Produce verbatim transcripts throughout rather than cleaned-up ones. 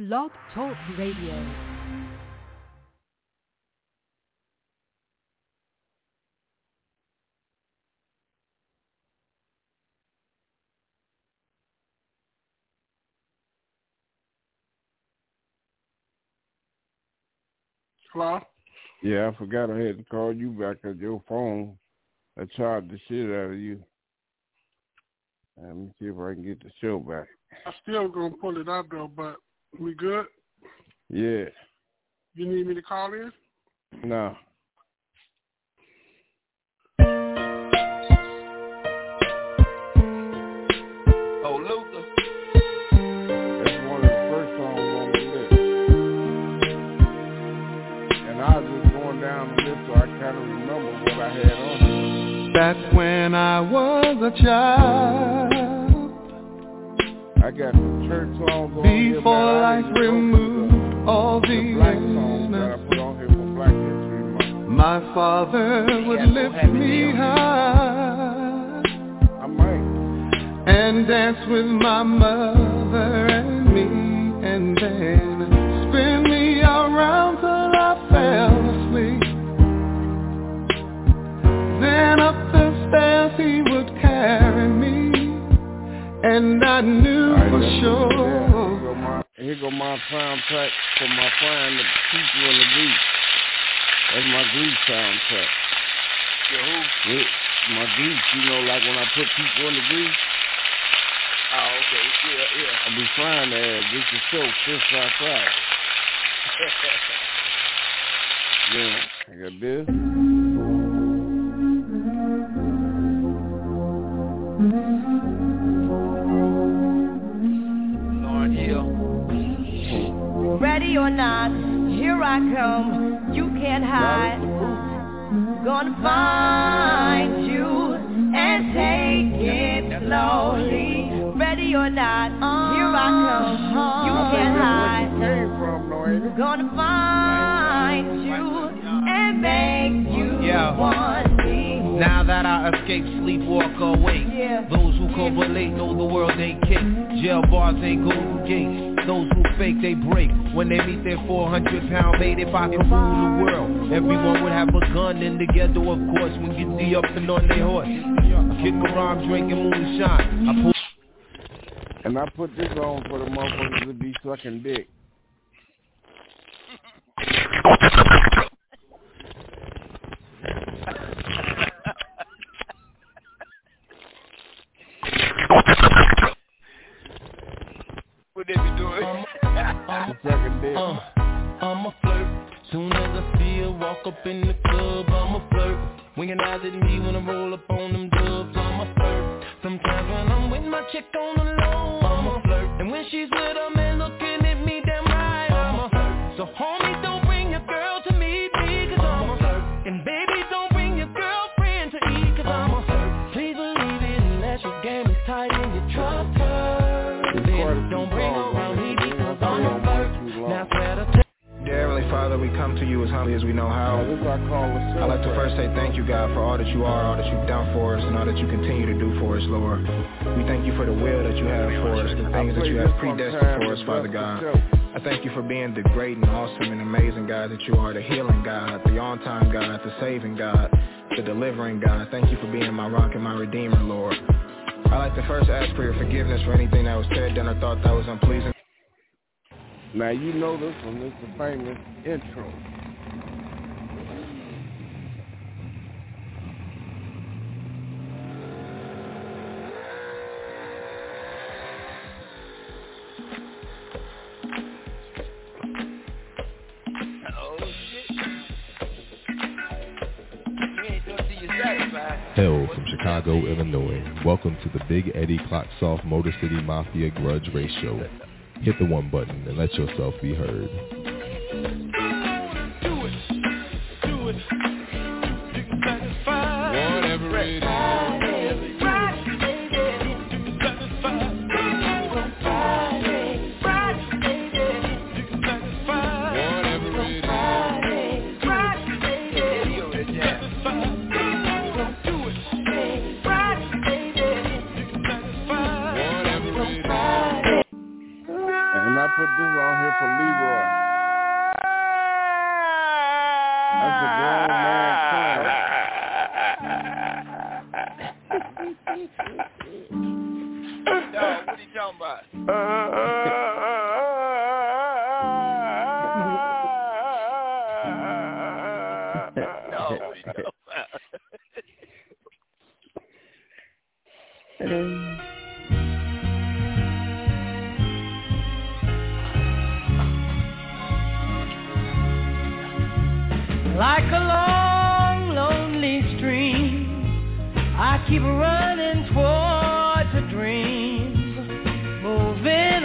Blog Talk Radio. Hello? Yeah, I forgot I had to call you back at your phone. I charged the shit out of you. Let me see if I can get the show back. I still gonna pull it out though, but we good? Yeah. You need me to call in? No. Oh, Luther. That's one of the first songs on the list. And I was just going down the list so I kind of remember what I had on it. Back when I was a child, I got some church songs on here. Before life removed all the, the black songs that I put on here for Black History Month. My father would lift me high. I might. And dance with my mother and me, and then spin me around till I fell asleep. Then up the stairs he would carry me, and I knew right, for sure. Here go, my, here go my soundtrack for my friend, the people in the beat. That's my grief soundtrack. Yeah, who? With my grief, you know, like when I put people in the grief. Oh, okay. Yeah, yeah. I'll be flying there. This is so fifth outside. Yeah, I got this. Lauren Hill. Ready or not, here I come. You can't hide. Gonna find you and take it slowly. Ready or not, here I come. You can't hide. Gonna find you and make you yeah. want me. Now that I escape, sleep, walk awake. Yeah. Those who correlate know the world ain't cake. Jail bars ain't golden gates. Those who fake, they break. When they meet their four hundred pound mate, if I could rule the world, everyone would have a gun in the ghetto, of course, when get the up and on their horse. Kick around drinking moonshine. I pull And I put this on for the motherfuckers to be sucking dick. What they be doing? Sucking dick. Uh, I'm a flirt. Soon as I see her walk up in the club, I'm a flirt. Winking eyes at me when I roll up on them dubs, I'm a flirt. Sometimes when I'm with my chick on the low, I'm a flirt. And when she's with a man looking at me damn right, I'm a flirt. So homie, don't bring your girl to meet me, cause I'm a flirt. And baby, don't bring your girlfriend to eat, cause I'm a flirt. Please believe it unless your game is tight and you trust her. Then don't bring her around me because I'm a flirt. Now try to take. Dear Heavenly Father, we come to you as humbly as we know how. I'd like to first say thank you, God, for all that you are, all that you've done for us, and all that you continue to do for us, Lord. We thank you for the will that you have for us, the things that you have predestined for us, Father God. I thank you for being the great and awesome and amazing God that you are, the healing God, the on-time God, the saving God, the delivering God. Thank you for being my rock and my redeemer, Lord. I'd like to first ask for your forgiveness for anything that was said, done, or thought that was unpleasing. Now you know this one. This is a famous intro. Oh, shit. You ain't doing till you're satisfied. Hail from Chicago, Illinois. Welcome to the Big Eddie Clocksoft Motor City Mafia Grudge Race Show. Hit the one button and let yourself be heard. Do it, do it. You can satisfy. Whatever it is. And I put this on song here for Leroy. That's a grown man crying. Dog, what are you talking about? Dog, what are you talking about? Like a long, lonely stream, I keep running towards a dream, moving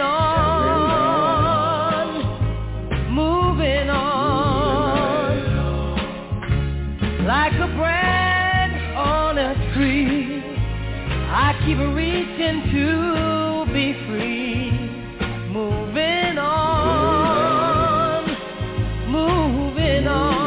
on, moving on, like a branch on a tree, I keep reaching to be free, moving on, moving on.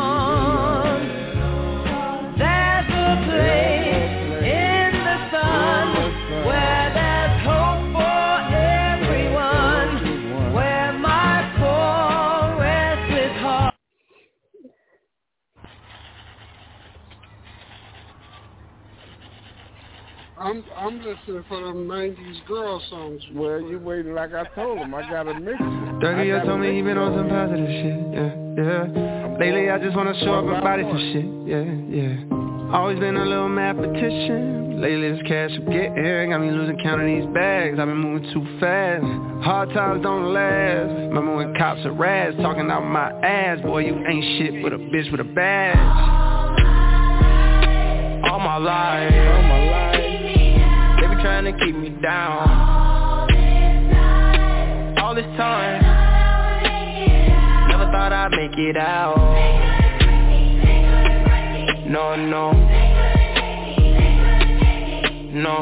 I'm I'm listening for them nineties girl songs. Well, you waiting like I told him. I got to mix it. Dougie, you told me he been on some positive shit, yeah, yeah. Lately I just wanna show up and body some shit, yeah, yeah. Always been a little mathematician. Lately this cash I'm getting got me losing count of these bags. I've been moving too fast. Hard times don't last. Remember when cops are rats talking out my ass? Boy, you ain't shit but a bitch with a badge. All my life, all my life. They be trying to keep me down. All this time, never thought I'd make it out. No, no, no.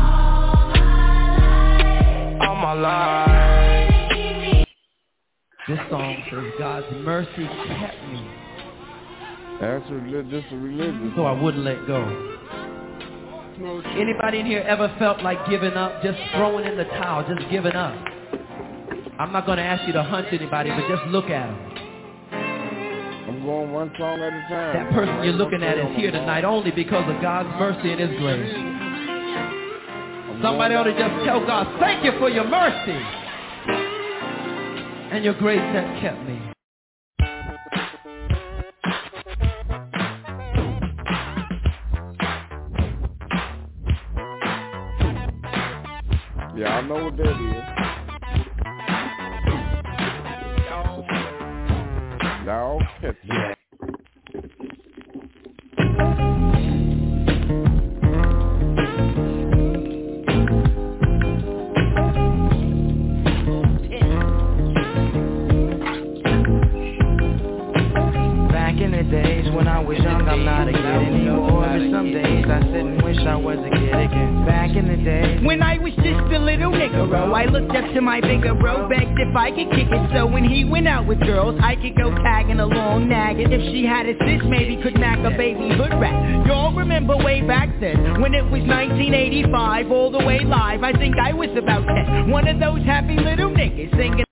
All my life. This song says God's mercy kept me. That's religious, religion. So I wouldn't let go. Anybody in here ever felt like giving up, just throwing in the towel, just giving up? I'm not going to ask you to hunt anybody, but just look at them. I'm going one song at a time. That person you're looking at is here tonight only because of God's mercy and His grace. Somebody ought to just tell God, thank you for your mercy and your grace that kept me. Yeah, I know what that is. Y'all catch it. Back in the days when I was young, I'm not a kid anymore. But some days I sit and wish I was a kid again. Back in the days when I was just a little nigga-ro, I looked up to my bigger bro, begged if I could kick it. So when he went out with girls, I could go tagging along, nagging. If she had a sis, maybe could knack a baby hood rat. Y'all remember way back then, when it was nineteen eighty-five, all the way live. I think I was about ten, one of those happy little niggas singing.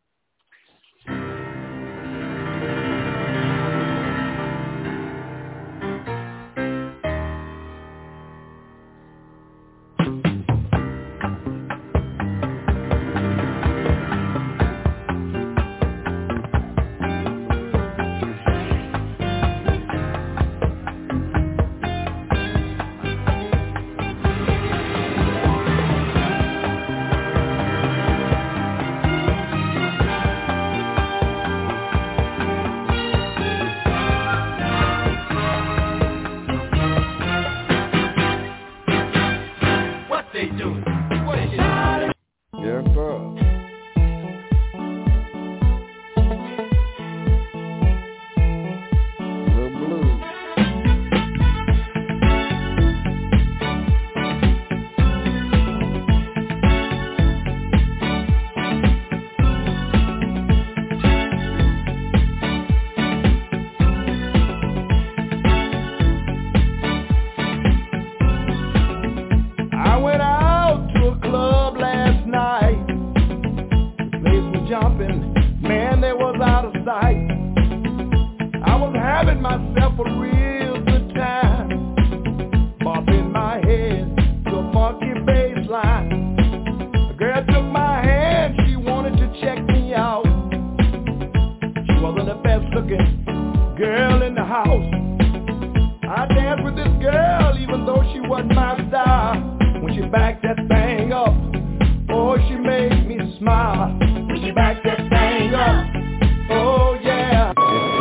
out of sight. I was having myself a real good time, bopping my head to a funky bass line. A girl took my hand, she wanted to check me out. She wasn't the best looking girl in the house. I danced with this girl even though she wasn't my style. When she backed that thing up, oh, she made me smile. When she backed that thing up, oh yeah.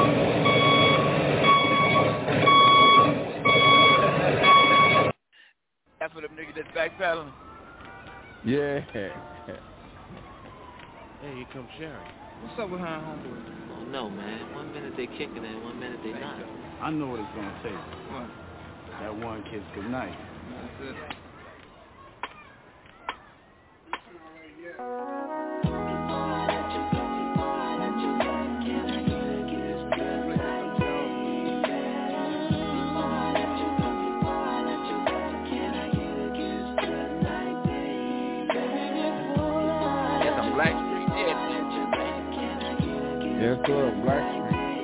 That's for them niggas that's backpedaling. Yeah. Hey, here comes Sharon. What's up with her and homeboy? Oh no, man. One minute they kicking it, one minute they not. I know what it's gonna take. What? That one kiss goodnight. That's it. Yes, sir, Black Street.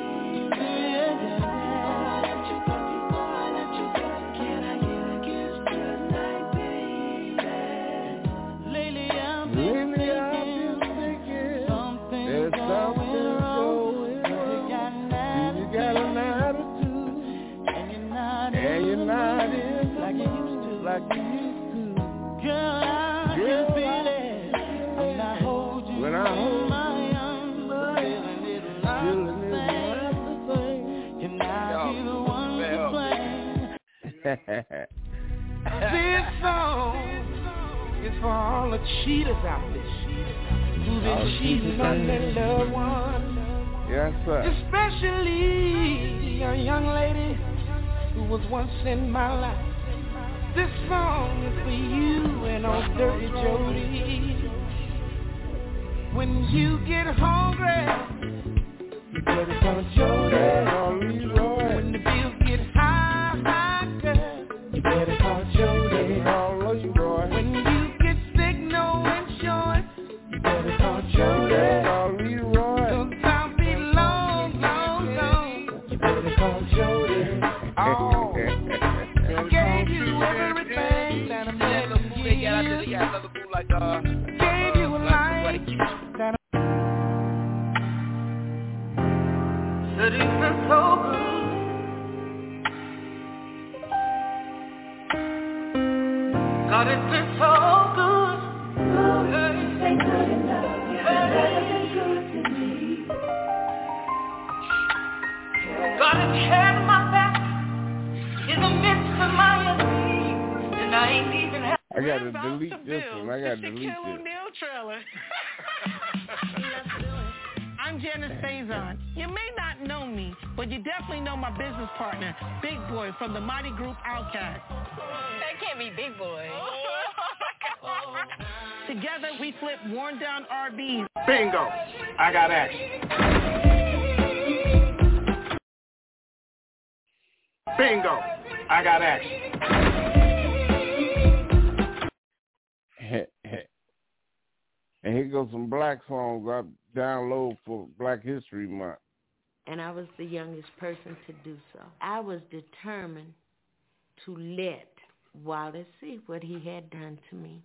Lately I've been thinking there's something going on. You got an attitude, and you're not in like you used to, like you used to. Girl, I can feel it when I hold you. When I hold you. This song is for all the cheaters out there who've been cheating on their loved ones. Yes, sir. Especially a young lady who was once in my life. This song is for you and old Dirty Jody. When you get hungry, you better call Jody. When the bills get high, high, girl, you better call Jody. When you get sick, no insurance, you better call Jody. Cause I'll be long, long, long, you better call Jody. Oh, I gave you everything that I'm ever give. Gave you a life that that it's been so good. God, it's been so good. Good, it's been good enough. It's been good to me. God has had my back in the midst of my enemies, and I ain't even had. I gotta delete this one. I gotta delete this. Trailer. I'm Janice Faison. You may not know me, but you definitely know my business partner, Big Boy from the mighty group Outkast. That can't be Big Boy. Together we flip worn down R Bs. Bingo! I got action. Bingo! I got action. And here goes some black songs I download for Black History Month. And I was the youngest person to do so. I was determined to let Wallace see what he had done to me.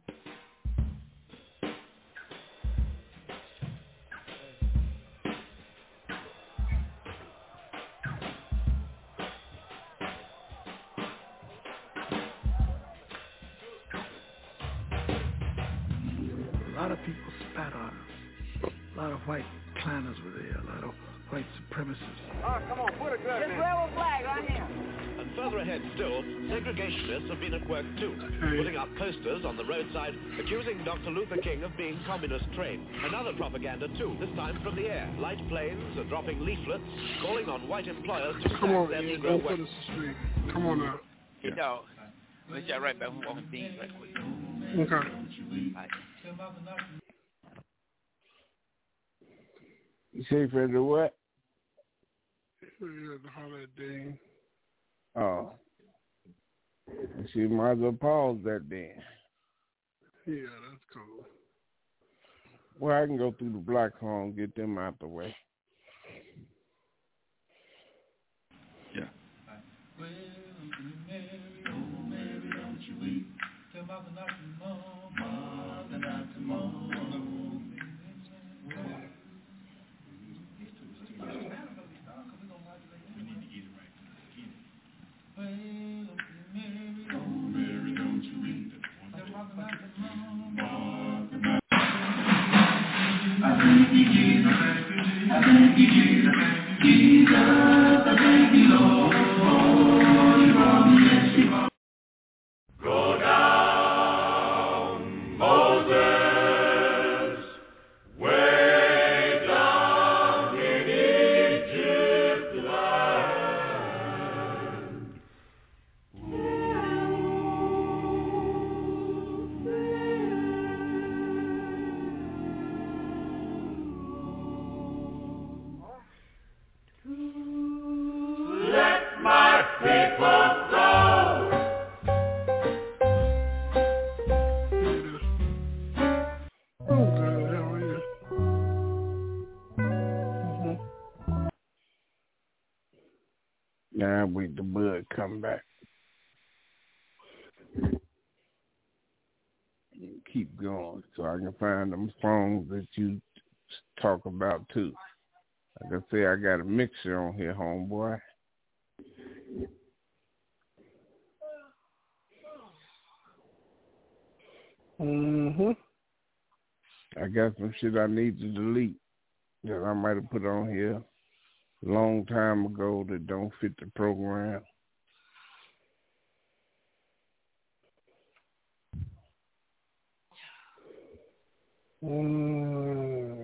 A lot of people spat on us. A lot of white clanners were there, a lot of white supremacists. Oh, come on, put a gun in. Just rebel flag right here. And further ahead still, segregationists have been at work too, putting up posters on the roadside accusing Doctor Luther King of being communist trained. Another propaganda too, this time from the air. Light planes are dropping leaflets calling on white employers to Come on, their yeah, Negro don't put workers. us to sleep. Come on now. Hey, dog. Let's get right back. We're walking things right quick. Okay. Right. You say for the what? Yeah, the holiday Dean. Oh. She might as well pause that then. Yeah, that's cool. Well, I can go through the black song, get them out the way. Now wait the bud come back. Keep going so I can find them songs that you talk about too. Like I say, I got a mixer on here, homeboy. Mm-hmm. I got some shit I need to delete that I might have put on here a long time ago that don't fit the program. Mm.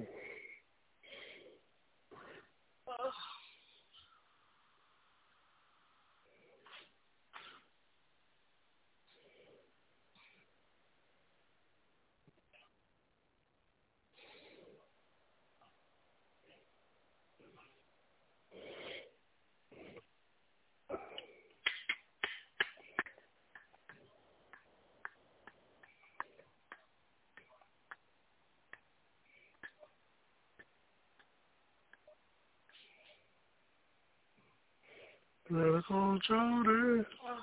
Medical Jody.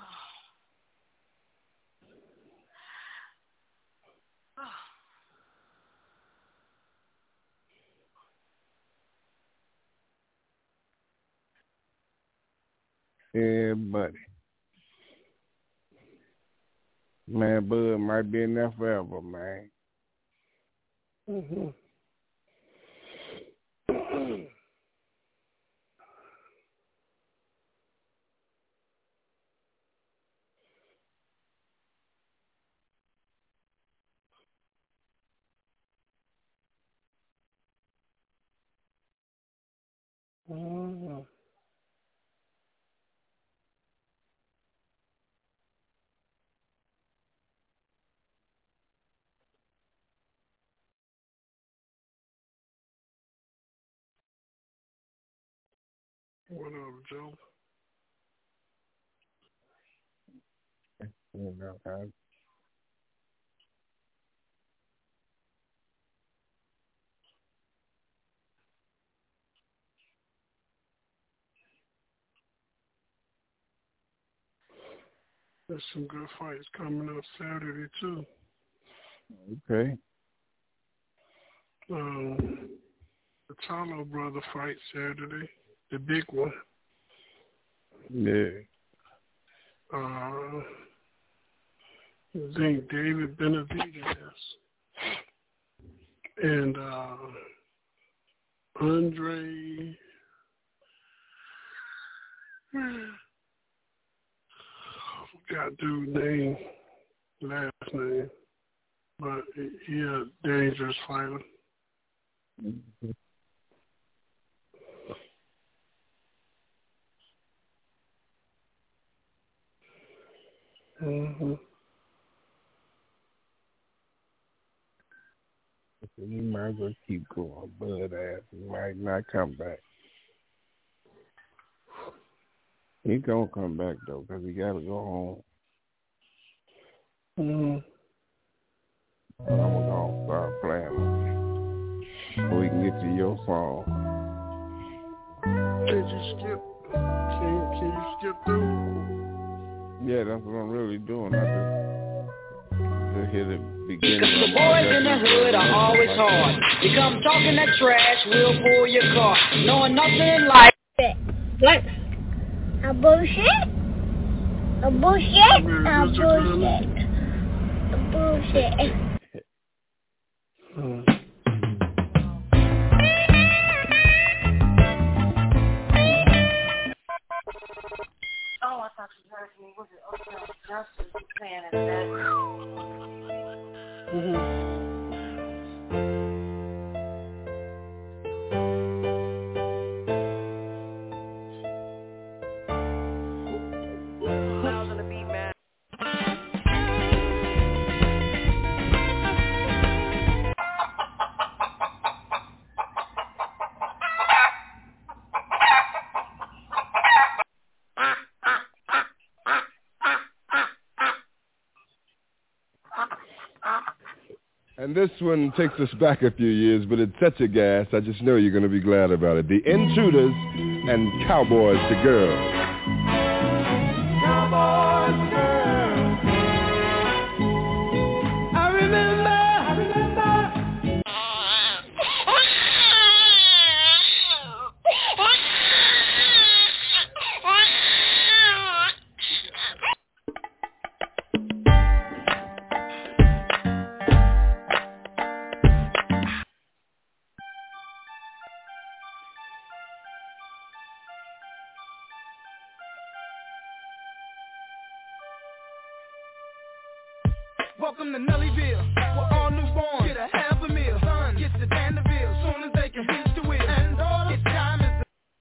Yeah, buddy. Man, Bud might be in there forever, man. Mm-hmm. Mm-hmm. What up, Joe? You know, I There's some good fights coming up Saturday, too. Okay. Um, the Talo brother fight Saturday, the big one. Yeah. Uh, I think David Benavidez and uh, Andre... I forgot dude's name, last name, but he a dangerous fighter. Mm-hmm. Mm-hmm. You might as well keep going, Bud ass. He might not come back. He gonna come back though, cause he gotta go home. Mm-hmm. And I'm gonna start playing so we can get to your song. Did you skip? Can, can you skip through? Yeah, that's what I'm really doing. I just, just hit the beginning. Cause the boys in the hood are always hard. You come talking that trash, we'll pull your car. Knowing nothing like what? A bullshit? A bullshit? A bullshit. A bullshit. Hmm. Oh, I thought you heard me. Was it Ocean Justice saying that? Mm-hmm. And this one takes us back a few years, but it's such a gas, I just know you're going to be glad about it. The Intruders and Cowboys to Girls. Cowboys to Girls. I remember, I remember. Welcome to Nellyville, where all newborns get a half a meal. Son, get to Danville, soon as they can hitch the wheel. And daughter, it's time is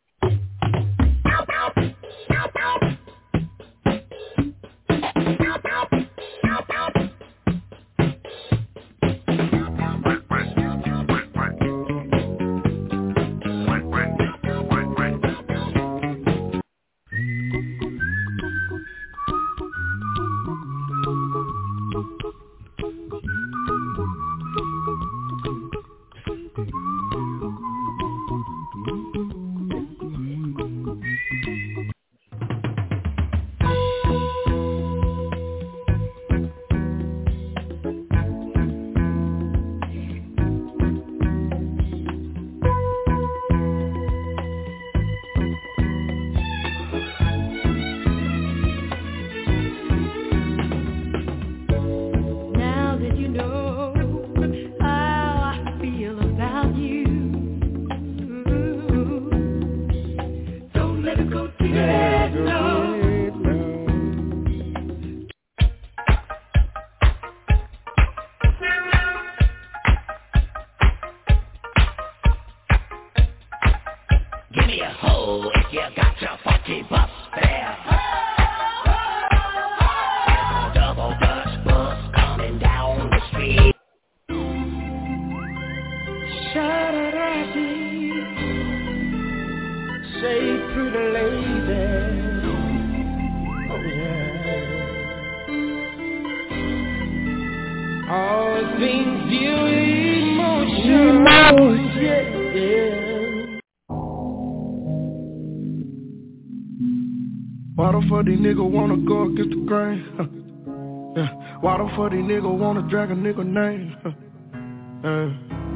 These niggas wanna go against the grain. Huh. Yeah. Why the fuck these niggas wanna drag a nigga name? Huh. Uh.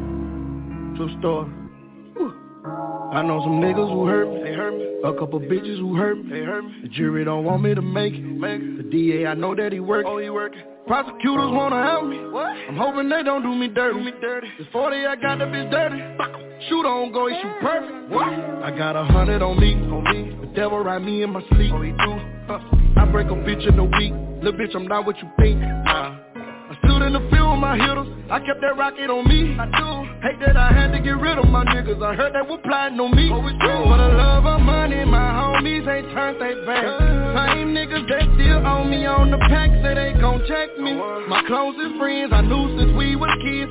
True story. Woo. I know some niggas who hurt me. They hurt me. A couple bitches who hurt me. They hurt me. The jury don't want me to make it. Make it. The D A I know that he working. Oh, he working. Prosecutors wanna help me. What? I'm hoping they don't do me dirty. Do me dirty. This forty, I got that bitch dirty. Shoot on go, he shoot perfect. What? I got a hundred on me. On me. The devil ride me in my sleep. Oh, he do. Huh. I break a bitch in a week. Little bitch, I'm not what you think. Nah. I stood in the field with my hitters. I kept that rocket on me. I do. Hate that I had to get rid of my niggas. I heard they were plotting on me. Oh, it's true. For the love of money, my homies ain't turned they back. Same niggas that still own me on the pack say they gon' check me. My closest friends I knew since we was kids.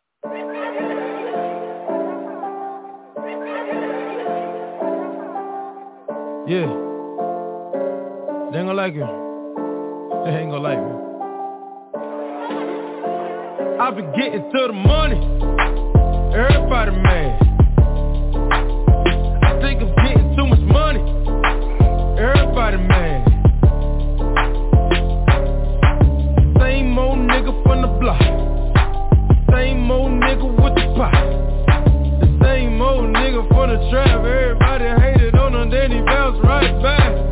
Yeah. They ain't gonna like it. They ain't gonna like me. I've been getting to the money. Everybody mad. I think I'm getting too much money. Everybody mad. the trap. Everybody hated on him, then he bounced right back.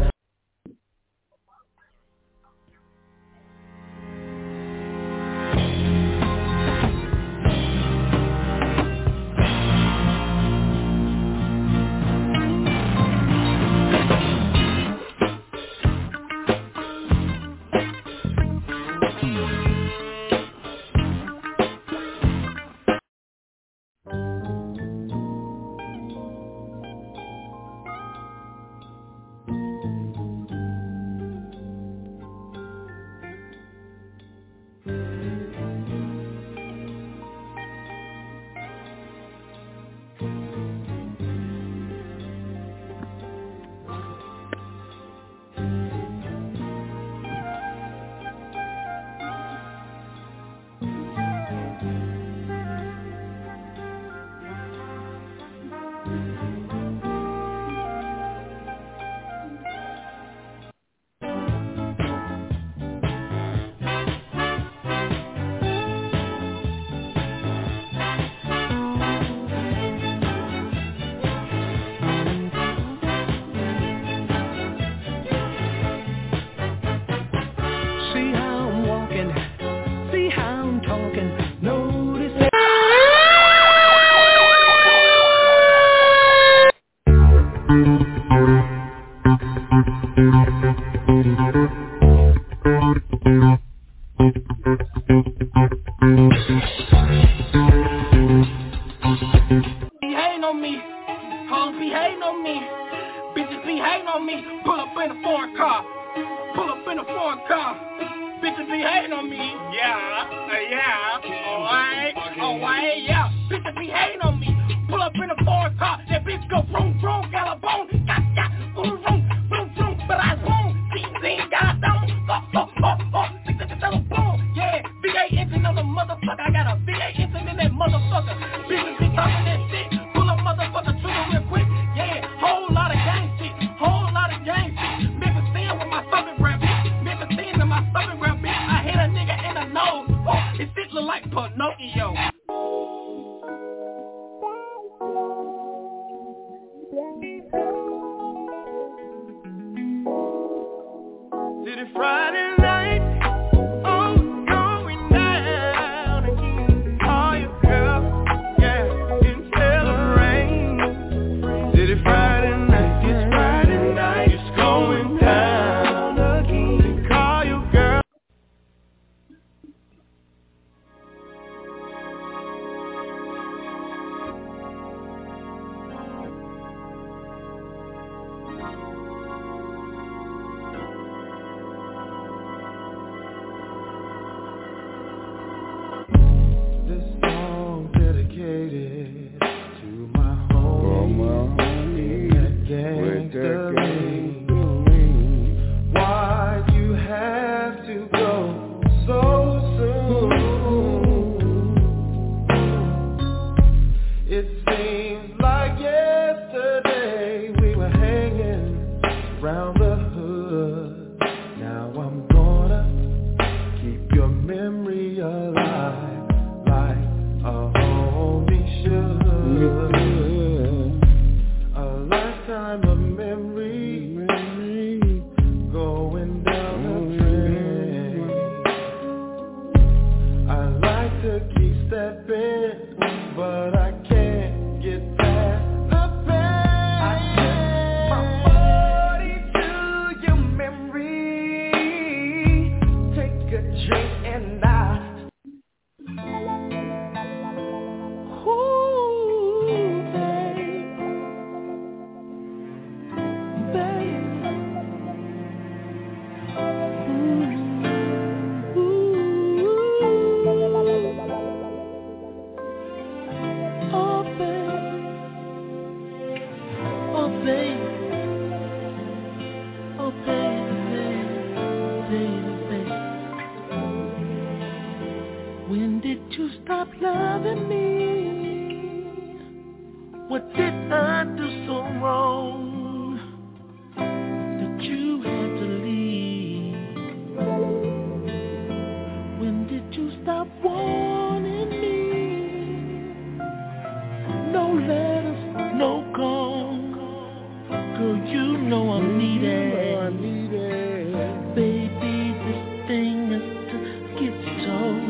call. Girl, you know I'm needed. I need it. Baby, this thing has to get told.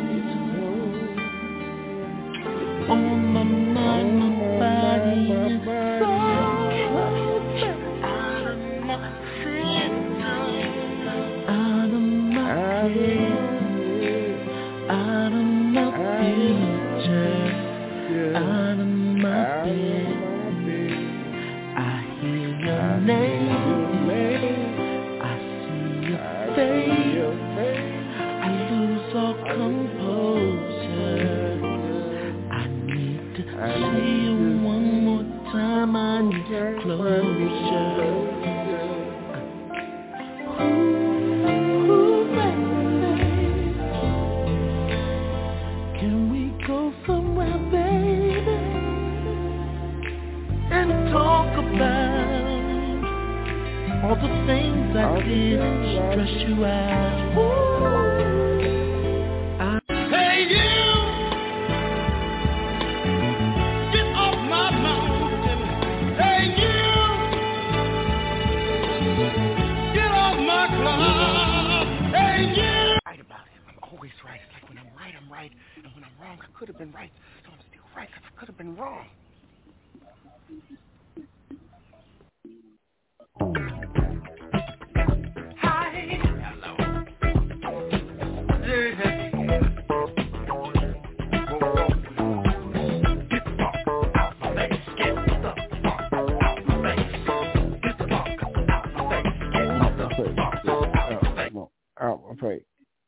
On my mind, my body, and soul. Out of my system, out of my head, out of my future, out of my bed. I hear your name, I see your face, I lose all composure. I need to see you one more time, I need closure. Ooh, baby, can we go somewhere, baby, and talk about all the things I did to stress you out? Ooh, I hey you, get off my mountain. Hey you, get off my club. Hey you. Right about it. I'm always right. It's like when I'm right, I'm right, and when I'm wrong, I could have been right. So I'm still right because I could have been wrong. Hi. Hello. Yeah. Get the fuck out my face. Get the fuck out my face. Get the fuck out my face. Get the fuck out my face. Out my face.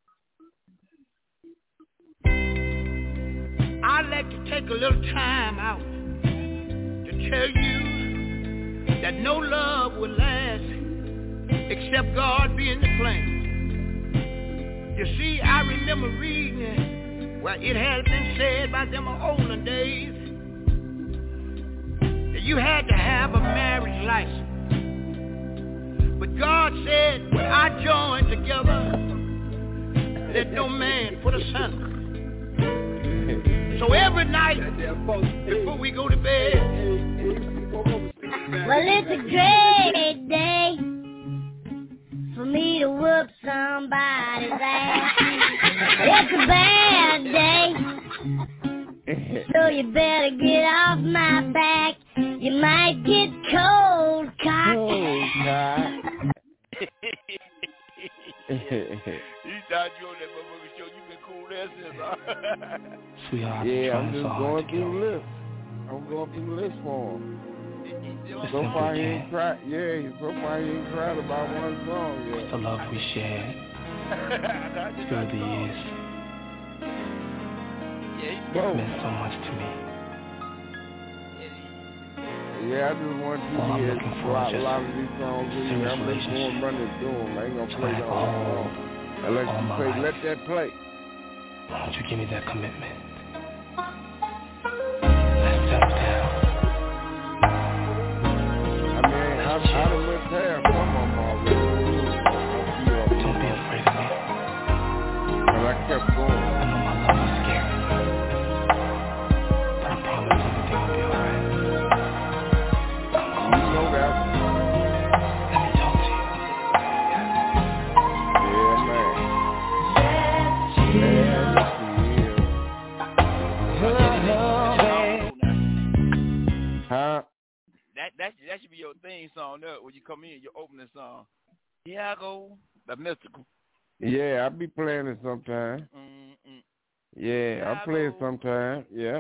I'd like to take a little time out to tell you that no love will last except God be in the plan. You see, I remember reading it where it had been said by them older days that you had to have a marriage license. But God said, when I join together, let no man put asunder. So every night before we go to bed, well, it's a great day for me to whoop somebody's ass. It's a bad day, so you better get off my back. You might get cold cock. Cold cock. You thought you on that motherfucker show. You been cool there since, huh? Sweetheart, yeah, I'm I'm just so going through the list. I'm going through the list for him. So far he ain't cried. Yeah, so far he ain't cried about one song yet. It's the love we shared through the years. Yeah, it meant so much to me. Yeah, I just want you to hear a lot, a lot of these songs. I'm just going to run it through them. I ain't going to play that all. Unless you say, let that play. Why don't you give me that commitment? Let's settle down. I mean, I, I done went past some of them already. Don't be afraid of me. But I kept going. I know my love is scary. But I promise everything will be alright. You know that. Let me talk to you. Yeah, man. Yeah. Huh? That that that should be your theme song there when you come in, your opening song. Here I go, the mystical. Yeah, I be playing it sometime. Mm-mm. Yeah, I play it sometime. Yeah.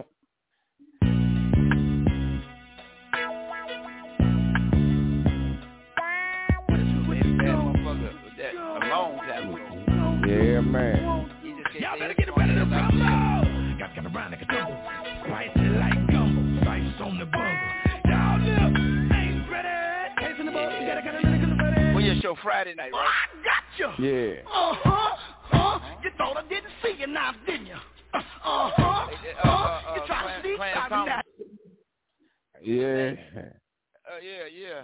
Yeah, man. Y'all better get ready to rumble. Got got around like a tumble. Spicy like gumbo. Spice on the bungle. Y'all live ain't ready. Case in the book. You gotta get a minute ready. Well, your show Friday night, right? I got you. Yeah. Uh-huh. Uh, you thought I didn't see you now, didn't you? Uh-huh. Uh, you trying to sneak out of that. Yeah. Uh, yeah, yeah.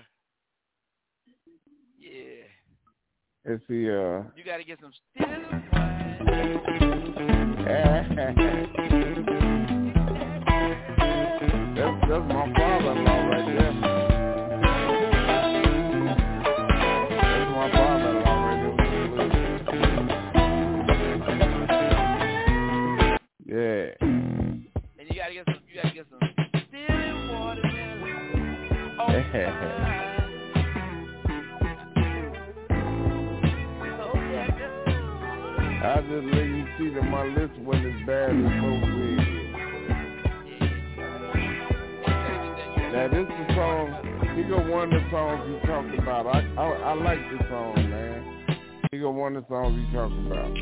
Yeah. Let's see, uh... You gotta get some still that's, that's my father-in-law right there. I just let you see that my list wasn't as bad as folks said. Now this is the song, he got one of the songs he's talking about. I, I I like this song, man. He got one of the songs he's talking about.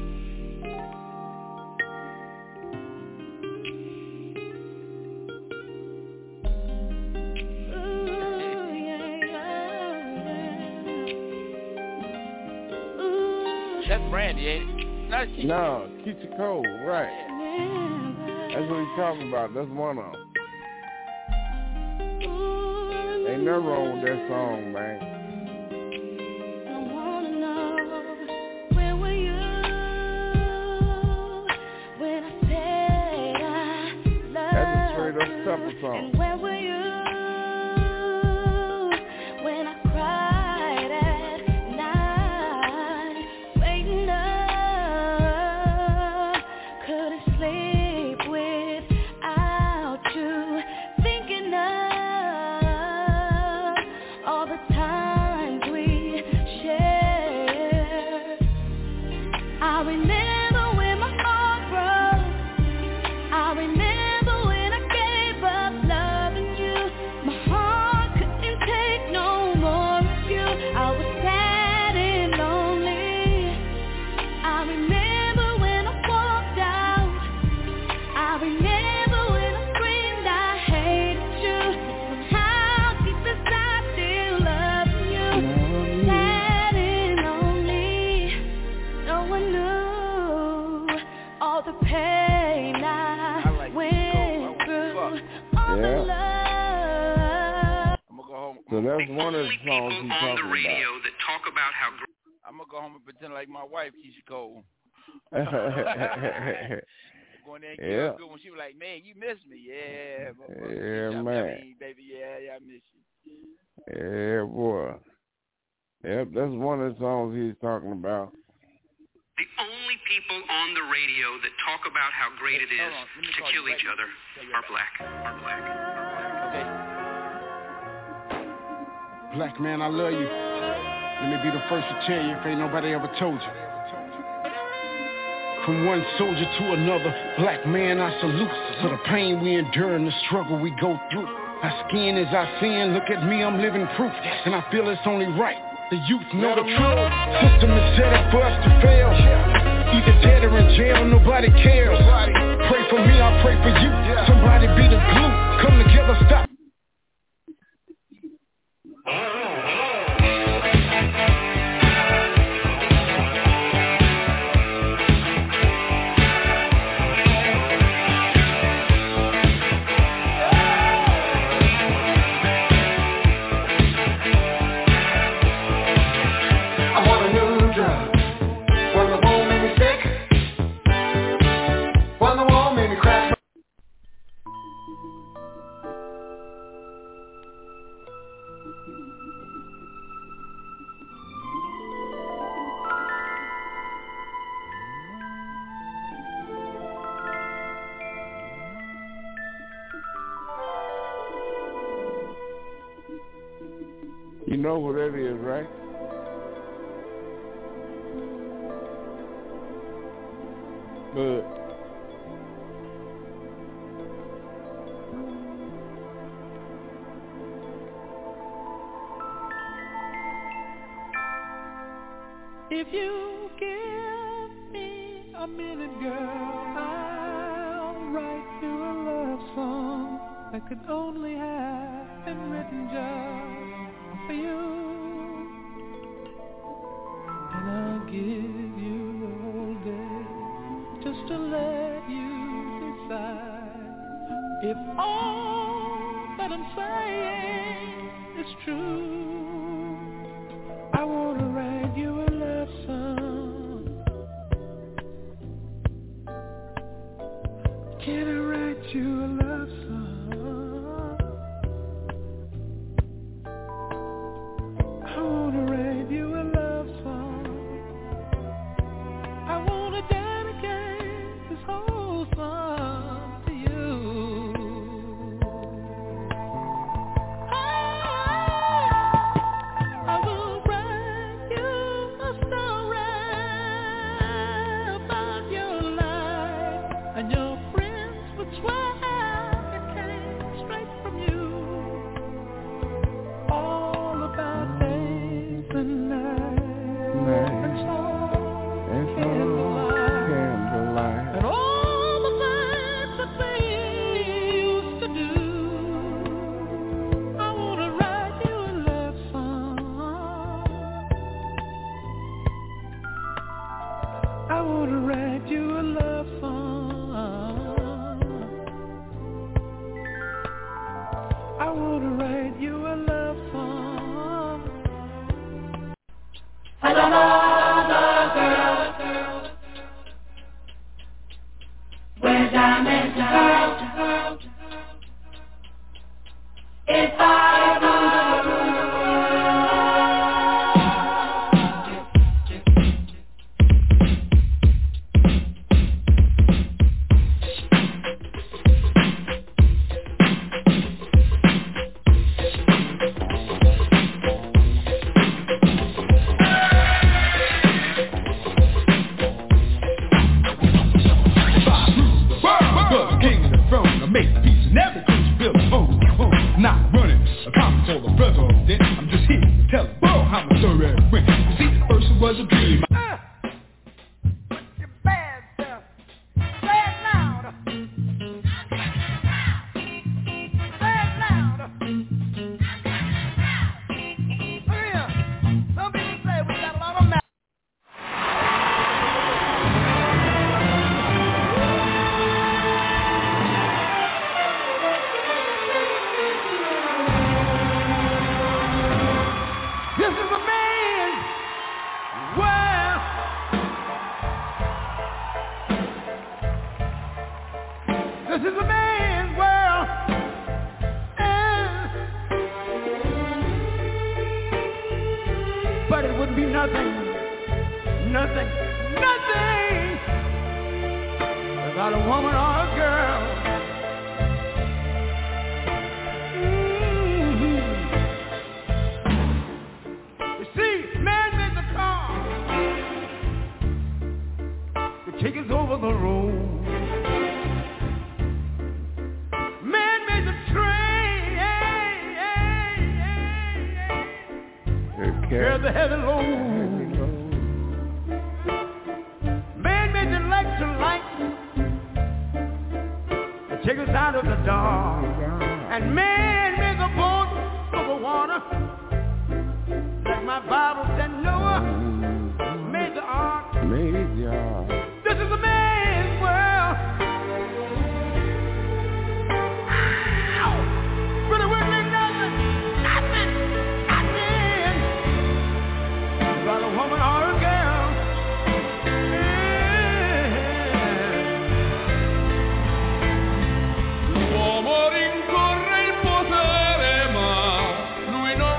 That's Brandy, ain't it? Not Keisha. No, Keisha Cole, right. That's what he's talking about. That's one of them. Ain't nothing wrong with that song, man. That's a straight up supper song. So that's one of the songs he's talking on the radio about. That talk about how gr- I'm gonna go home and pretend like my wife Keisha Cole. Go in there and get her good when she was like, "Man, you miss me, yeah, yeah, Keisha, man, I mean, baby, yeah, yeah, I miss you." Yeah, boy. Yep, that's one of the songs he's talking about. The only people on the radio that talk about how great it is to kill each other are black. Are black. Okay. Black man, I love you. Let me be the first to tell you if ain't nobody ever told you. From one soldier to another, black man, I salute. For the pain we endure and the struggle we go through. Our skin is our sin, look at me, I'm living proof. And I feel it's only right, the youth know the truth. System is set up for us to fail. Either dead or in jail, nobody cares. Pray for me, I pray for you. Somebody be the glue, come together, stop. You know who that is, right? But if you give me a minute, girl, I'll write you a love song that could only have been written just for you. And I'll give you the whole day just to let you decide if all that I'm saying is true. I wanna write you a love song. Can I write you a love song? I wanna write you a love song. I wanna dedicate this whole song to you. Oh, another girl. Where diamonds girl. If I rule the world. Not running a conference for the president. I'm just here to tell the world how my story went. You see, the first was a dream. Uh, you bad stuff. Say it loud. Say it loud. Look here. Some people say we got a lot of mouth. This is a man's world. This is a man's world. And but it wouldn't be nothing, nothing, nothing without a woman or a girl. Take us over the road. Man made the train. Carry the heavy load. Man made the electrolyte. Take us out of the dark. And man made the boat over water. Like my Bible said, Noah made the ark. Made the ark. This is a man's world. Ow! But it wouldn't be nothing, nothing, nothing about a woman or a girl. L'uomo rincorre il potere, ma lui non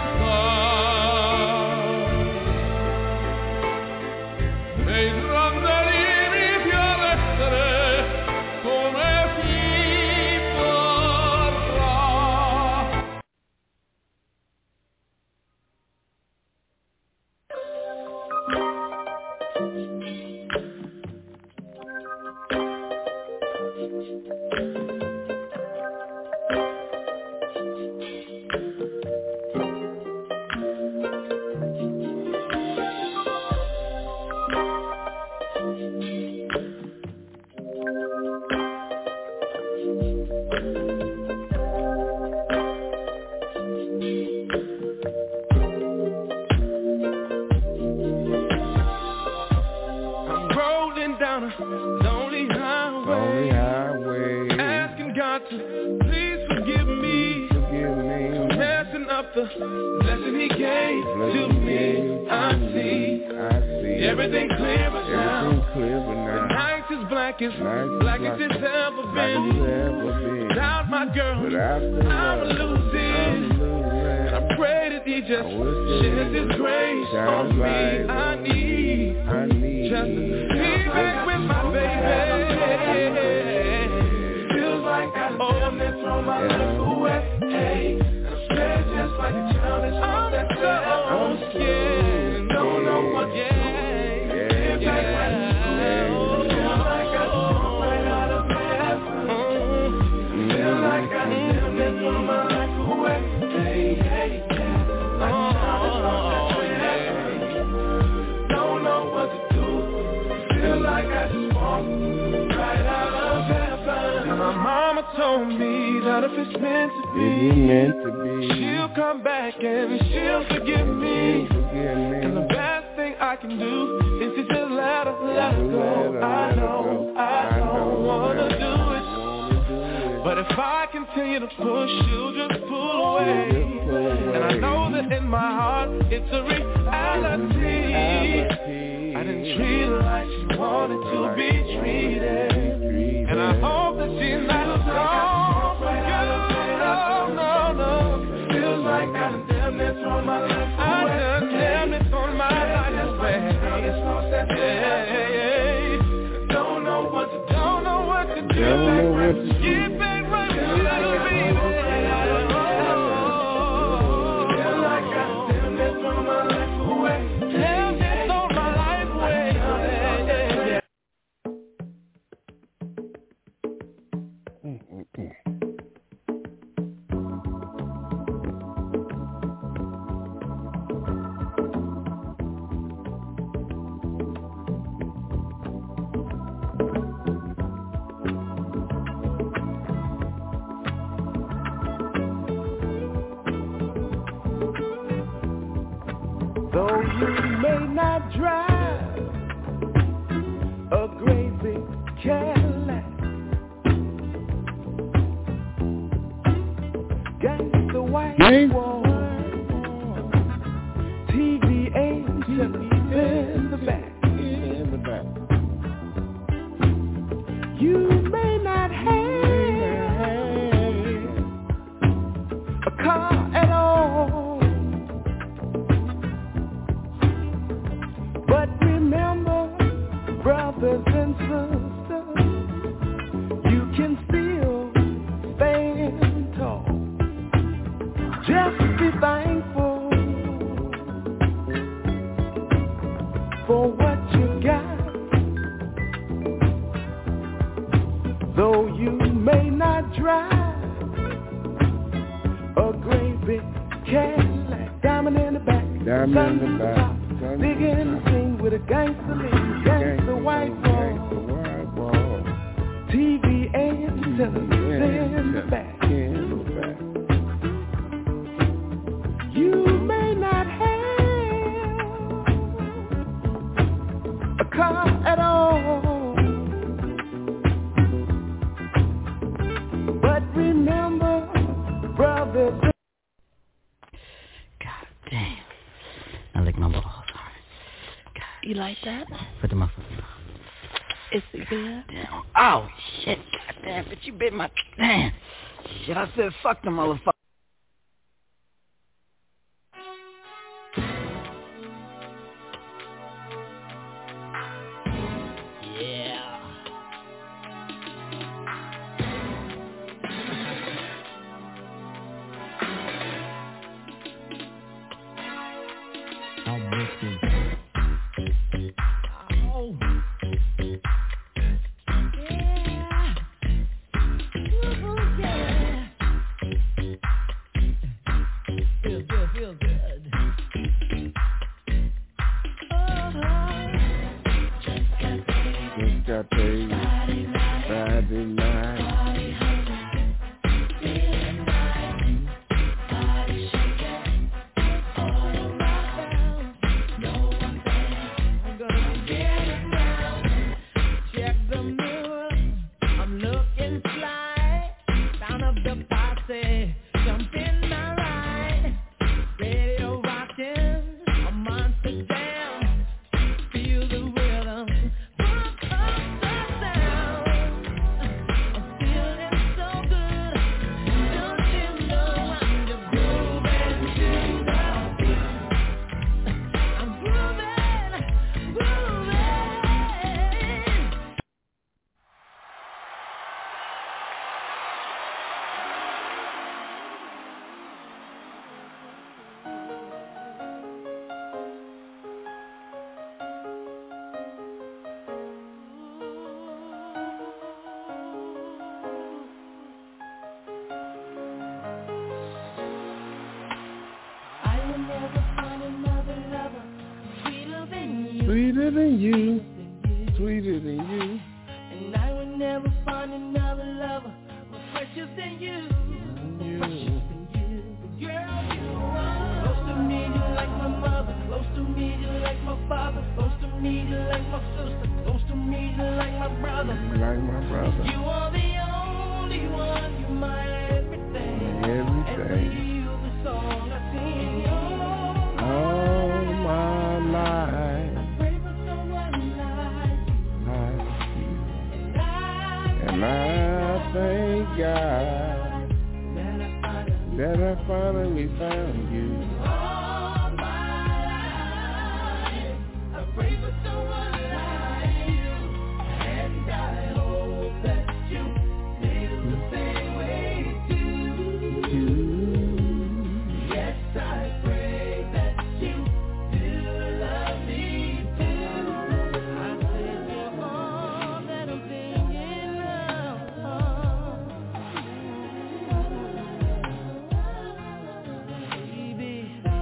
sa. Nei grandi told me that if it's meant to be, it's meant to be, she'll come back and she'll forgive me. Forgive me. And the best thing I can do is to just let her, let her go. I know, I don't wanna do it, but if I continue to push, she'll just pull away. And I know that in my heart it's a reality. wanted to be treated, and I hope that she's not gone for you. No, no, feels like I done damn near thrown my life away. I done damn near thrown my life away. Don't know what to, don't know what to do. Get back right with you, baby. Feel like I done damn near thrown my life away. Damn near thrown my life away. Mm-mm-mm. Though you may not drive a great big Cadillac, got the white wall, T V ain't in the back. In the back. You may not have a car at all, but remember, brothers and sisters, you can still stand tall. Just be thankful for what you got. Though you may not drive a great big Cadillac, diamond in the back, Diamond sun in the in the back, top, sun in big the and top. sing with a gangster lean, gangster white wall, White wall. T V antennas in the back. In the back. You may not have a car at all, but remember, brothers. God damn. I lick my balls. Sorry. God. You like that? Put the motherfucker. Is it good? Damn. Oh, shit. God damn. But you bit my... Damn. Shit, I said fuck the motherfucker. Yeah. I'm missing. Oh. Feel good, feel good. Just got paid Friday night. Check the mirror, I'm looking fly. Down of the posse, jumping my ride. Radio rocking, a monster jam. Feel the rhythm, pump up the sound. I'm feeling so good, don't you know I'm just grooving to the beat. I'm grooving, grooving. I will never find another lover sweeter than you. Sweeter than you. Sweeter than you. And I will never find another lover more precious than you. More precious than you. Girl, you are close to me, you like my mother. Close to me, you like my father. Close to me, you like my sister. Close to me, you like my brother. Like my brother. You are the only one, you're my everything. Everything. And for you, the song I sing. All my life. I pray for someone like finally found you. All my life, I pray for someone like you, and I hope that you feel the same way too. Yes, I pray that you do love me too. I thank you all that I'm thinking of, baby.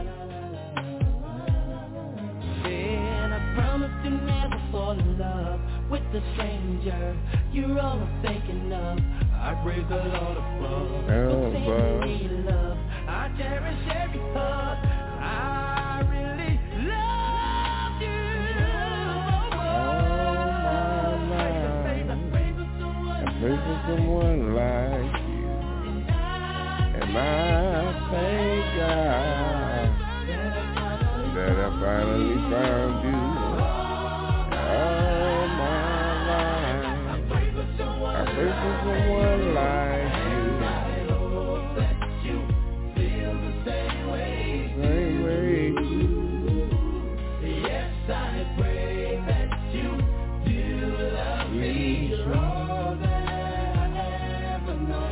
And I promise to never fall in love with a stranger. You're all I'm thinking of. I praise the Lord above for sending me love. I cherish every hug. I really love you. I pray for someone like you, and I thank God that I finally found you. All my life, I pray for someone like you. Same way too. Yes, I pray that you do love me more than I ever know.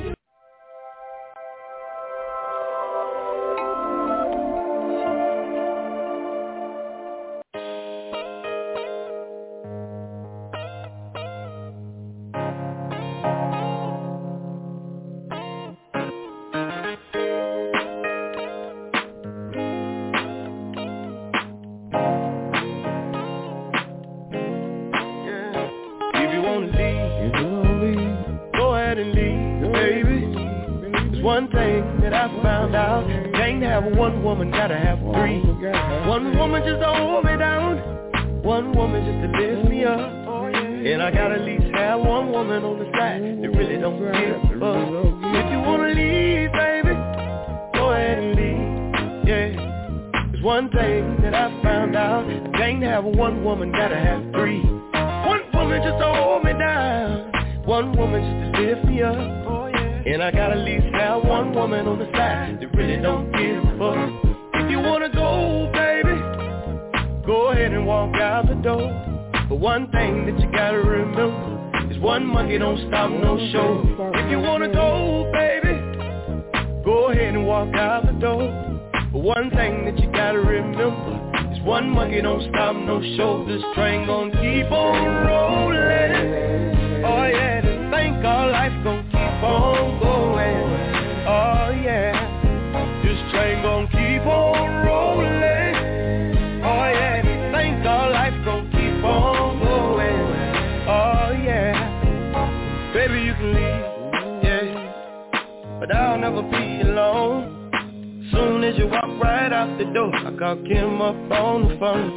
If you wanna leave, go ahead and leave, baby. There's one thing that I found out. Can't have one woman, gotta have three. One woman just to hold me down, one woman just to lift me up. And I gotta at least have one woman on the side that really don't give a fuck. If you wanna leave, baby, go ahead and leave, yeah. There's one thing that I found out. Can't have one woman, gotta have three. One woman just to hold me down, one woman just to lift me up. And I gotta at least have one woman on the side that really don't give a fuck. If you wanna go, baby, go ahead and walk out the door. But one thing that you gotta remember is one monkey don't stop no show. If you wanna go, baby, go ahead and walk out the door. But one thing that you gotta remember is one monkey don't stop no show. This train gon' keep on rolling. Oh yeah, this think our life gon' keep on going. Oh yeah, this train gon' keep on rolling. Oh yeah, this think our life gon' keep on going. Oh yeah, baby you can leave, yeah, but I'll never be alone. Soon as you walk right out the door, I call Kim up on the phone.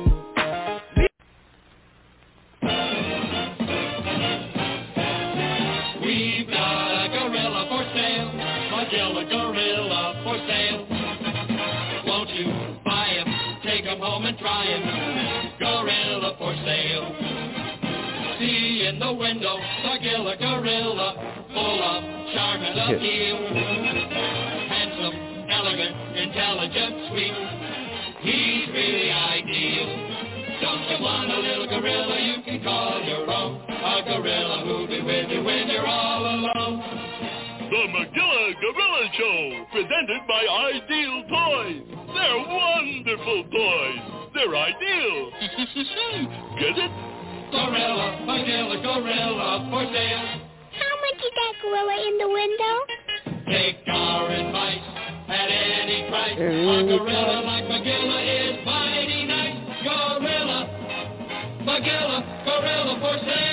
We've got a gorilla for sale, Magilla gorilla for sale. Won't you buy him, take him home and try him, gorilla for sale. See in the window, Magilla gorilla, full of charm and appeal. Handsome, elegant, intelligent, sweet, he's really ideal. Don't you want a little gorilla you can call your own? A gorilla who'll be with you when you're all alone. The Magilla Gorilla Show, presented by Ideal Toys. They're wonderful toys. They're ideal. Get it? Gorilla, Magilla Gorilla for sale. How much is that gorilla in the window? Take our advice at any price. A gorilla like Magilla is mighty nice. Gorilla, Magilla, gorilla for sale.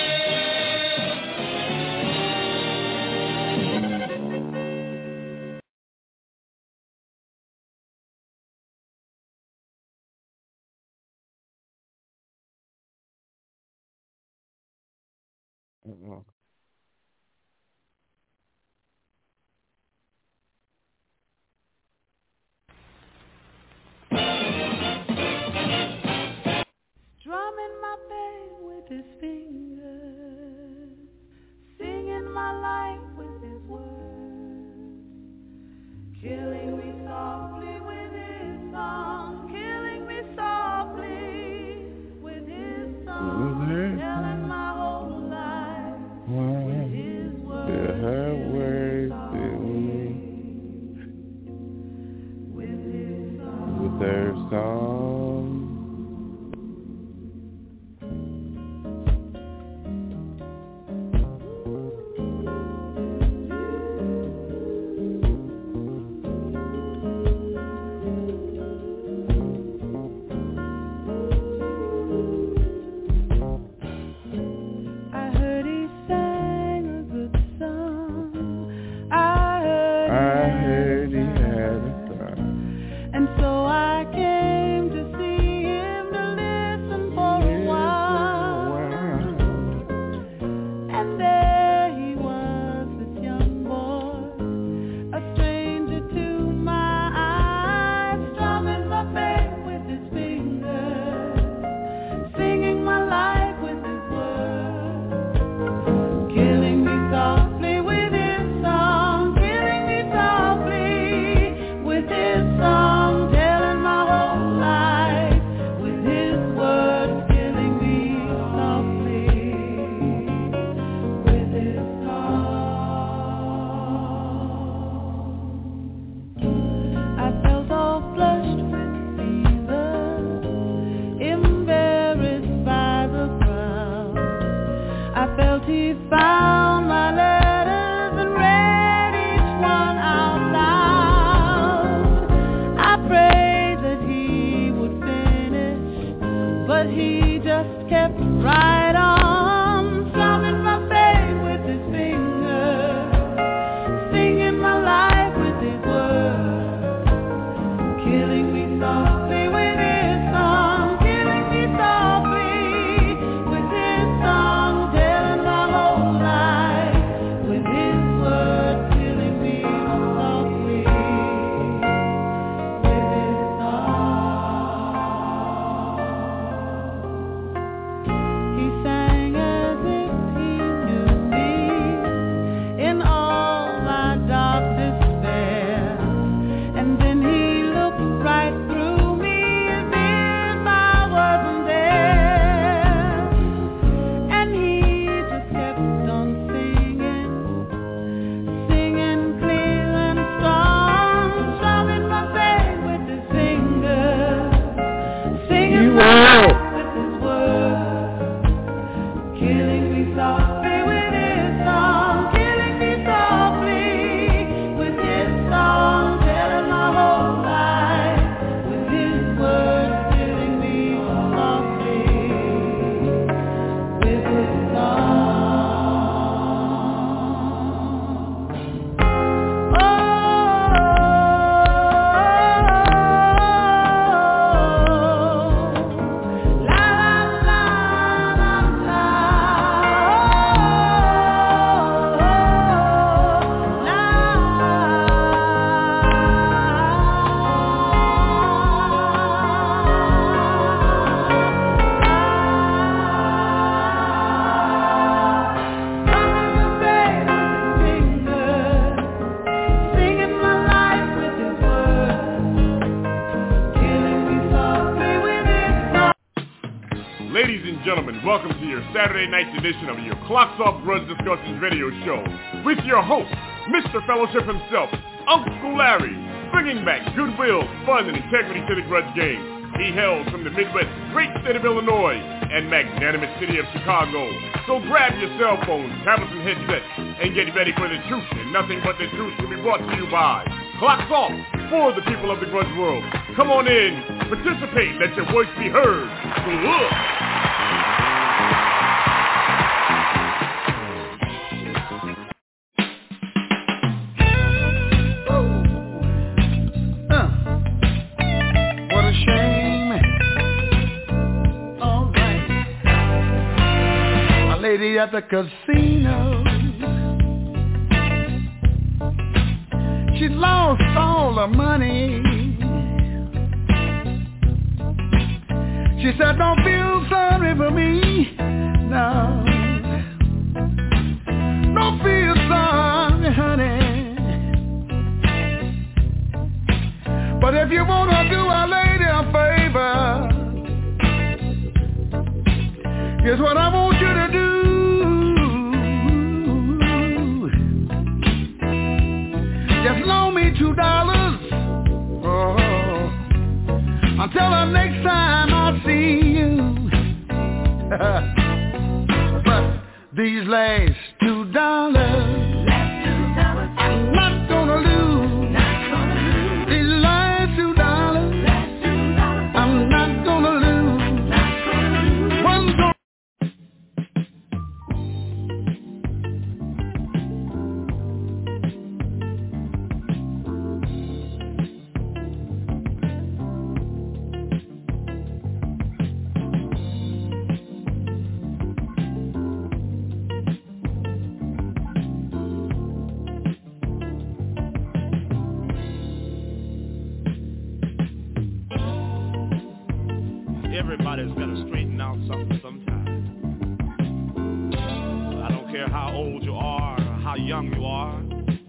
Uh-uh. Drumming my bass with his fingers, singing my life with his words, killing me another song. Saturday night's edition of your Clocks Off Grudge Discussions radio show with your host, Mister Fellowship himself, Uncle Larry, bringing back goodwill, fun, and integrity to the grudge game. He hails from the Midwest, great state of Illinois, and magnanimous city of Chicago. So grab your cell phones, tablets, and headsets, and get ready for the truth, and nothing but the truth will be brought to you by Clocks Off for the people of the grudge world. Come on in, participate, let your voice be heard. Ugh. At the casino, she lost all her money. She said, don't feel sorry for me, no. Don't feel sorry, honey. But if you want to do a lady a favor, here's what I want you to do. Just loan me two dollars. Oh, Until the next time I see you. But these last two dollars I'm not gonna lose. These last two dollars I'm not gonna lose. One go- Everybody's got to straighten out something sometime. I don't care how old you are or how young you are.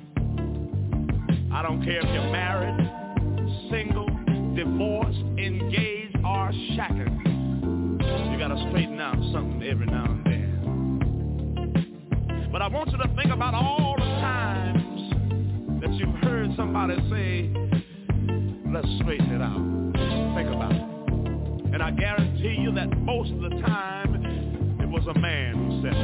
I don't care if you're married, single, divorced, engaged, or shacking. You got to straighten out something every now and then. But I want you to think about all the times that you've heard somebody say, let's straighten it out. Think about it. And I guarantee you that most of the time, it was a man who said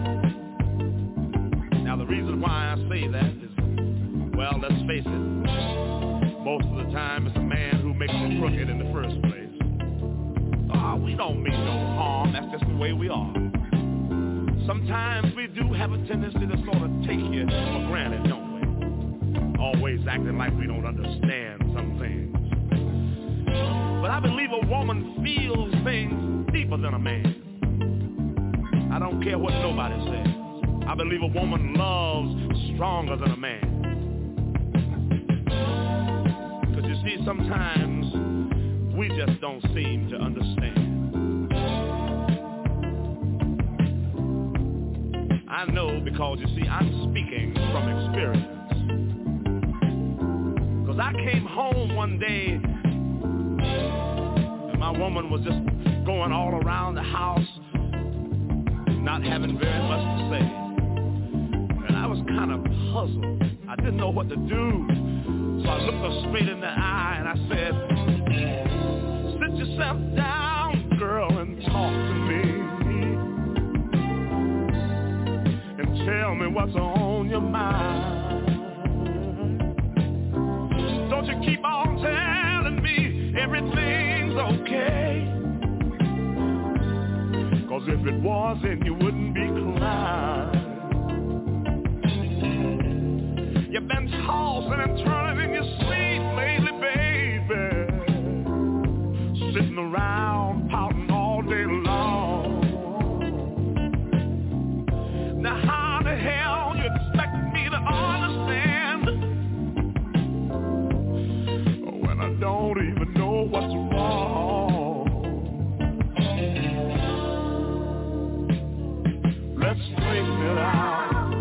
it. Now the reason why I say that is, well, let's face it, most of the time it's a man who makes it crooked in the first place. Oh, we don't mean no harm, that's just the way we are. Sometimes we do have a tendency to sort of take you for granted, don't we? Always acting like we don't understand some things. But I believe a woman feels things deeper than a man. I don't care what nobody says. I believe a woman loves stronger than a man. Because you see, sometimes we just don't seem to understand. I know because, you see, I'm speaking from experience. Because I came home one day and my woman was just going all around the house, not having very much to say. And I was kind of puzzled. I didn't know what to do. So I looked her straight in the eye and I said, sit yourself down, girl, and talk to me. And tell me what's on your mind. Don't you keep on telling me everything's okay. Cause if it wasn't, you wouldn't be crying. You've been tossing and turning in your sleep lately, baby. Sitting around pouting all day long. Now how the hell you expect me to understand when I don't even know what's wrong? Let's straighten it out.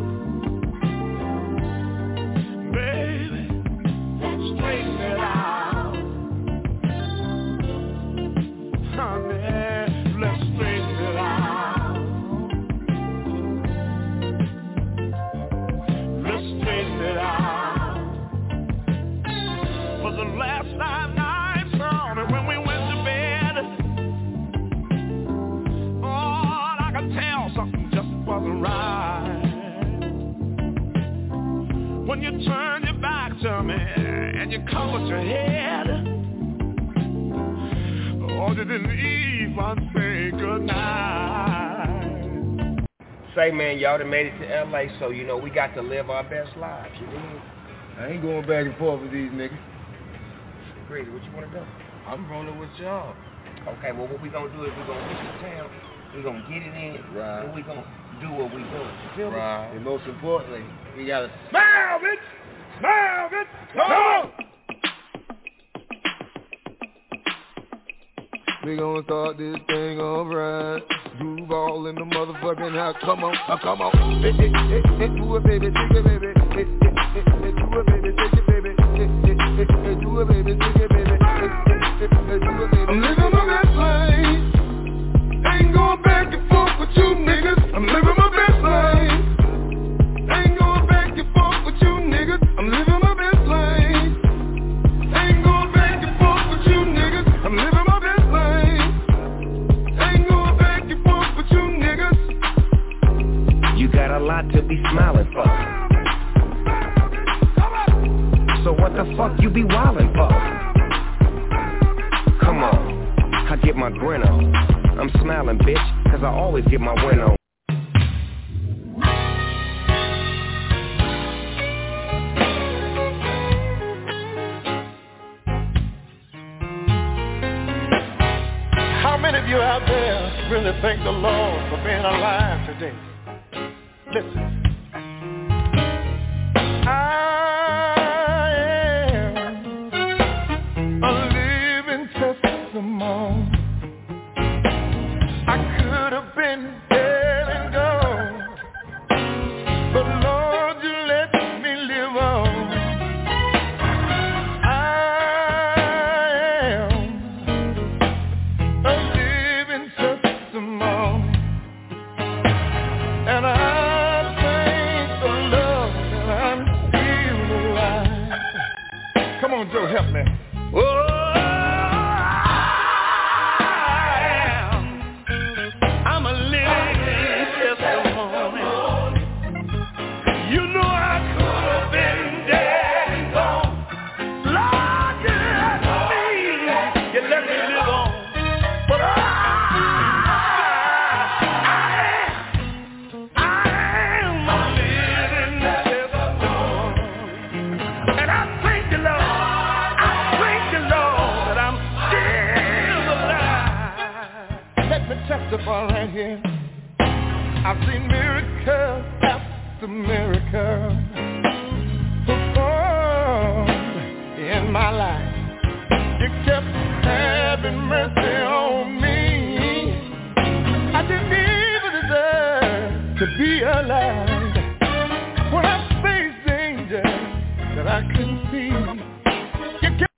When you turn your back to me and you covered your head, oh, you didn't even say goodnight. Say, man, y'all done made it to L A, so, you know, we got to live our best lives, you know? I ain't going back and forth with these niggas. Crazy, what you want to do? I'm rolling with y'all. Okay, well, what we gonna do is we gonna hit the town, we gonna get it in, right. and we gonna do what we doing. You feel me? Right. And most importantly, we gotta smile, bitch! Smile, bitch! Come on! We gonna start this thing alright. Groove all in the motherfucking house. Come on, oh, come on. Hey, hey, hey, hey, do it, baby, take it, baby. Hey, hey, hey, hey, do it, baby, take it, baby. Hey, hey, hey, hey, do it, baby, take it, baby. Hey, hey, hey, hey, do it, baby. I'm living my best life. Ain't going back and forth with you niggas. I'm living my best life. Ain't going back and forth with you niggas. I'm living my best life. Ain't going back and forth with you niggas. I'm living be smiling for? So what the fuck you be wildin' for? Come on, I get my grin on. I'm smiling, bitch, cause I always get my win on. How many of you out there really thank the Lord for being alive today? Listen. I am a living testimony. I could have been dead and gone, but Lord, you let me live on. I am a living testimony, and I thank the Lord that I'm still alive. Come on, Joe, help me. Oh. Testify right here. I've seen miracle after miracle performed in my life. You kept having mercy on me. I didn't even deserve to be alive. When I faced danger that I couldn't see, you kept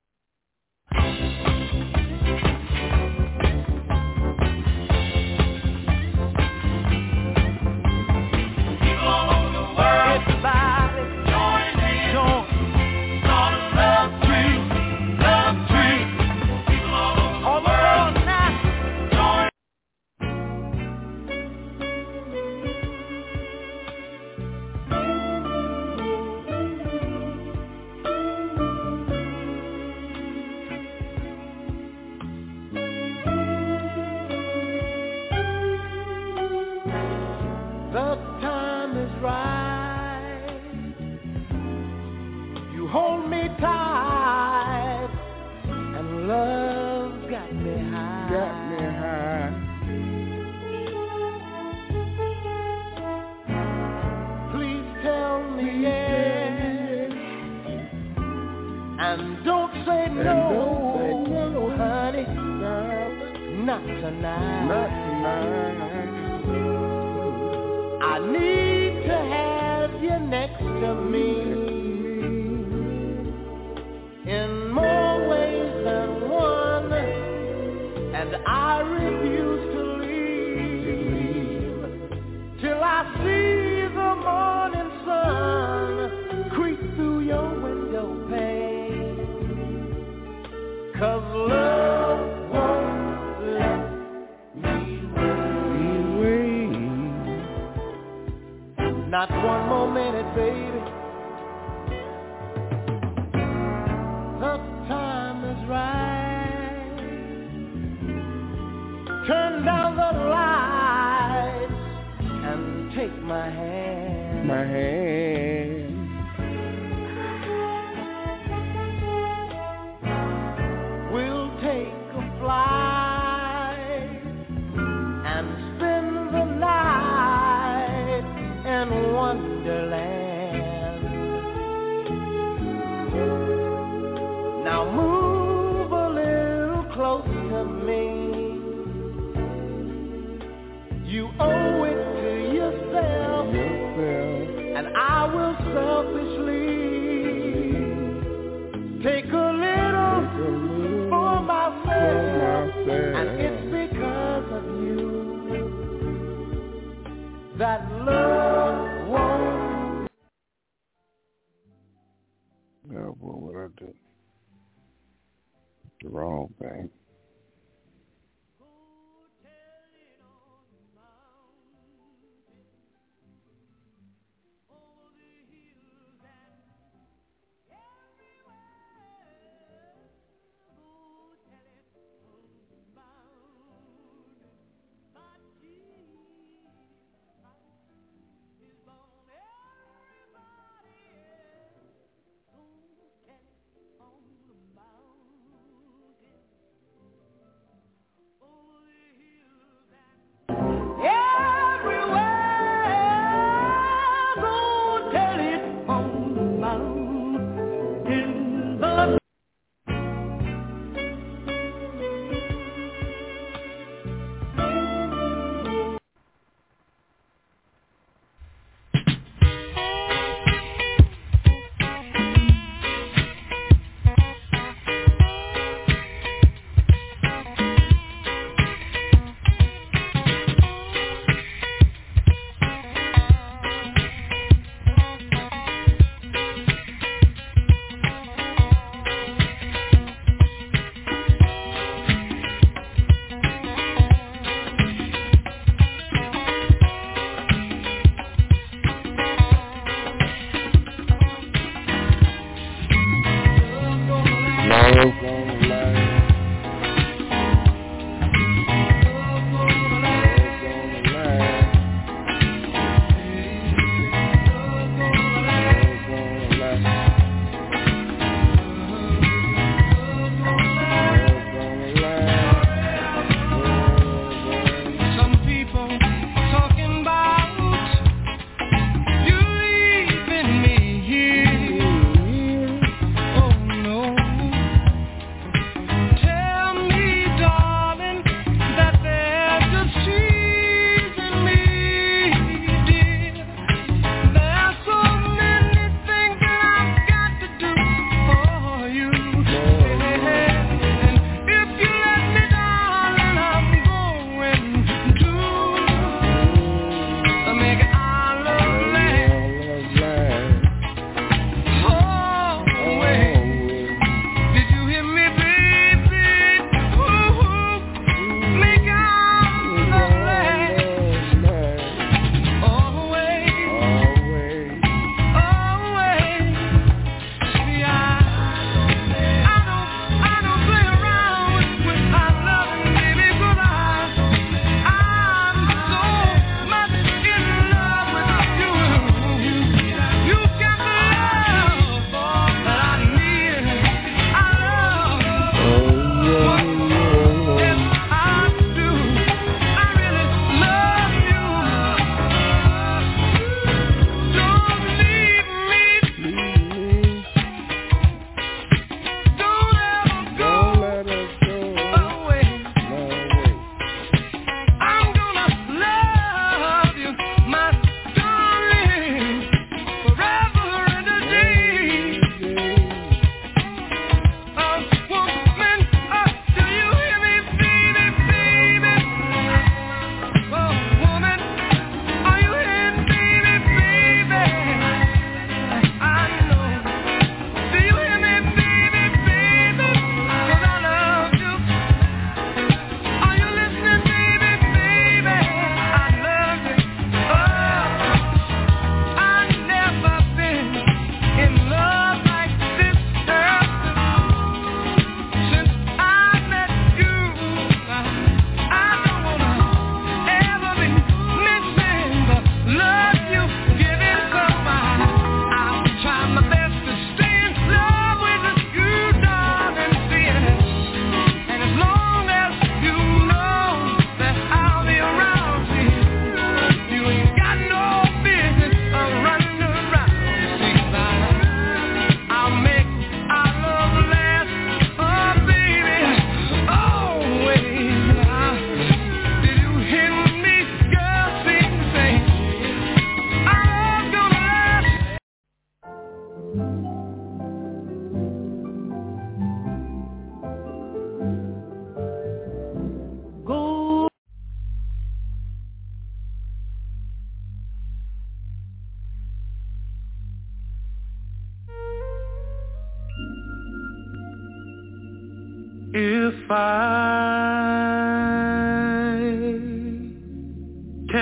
the wrong thing.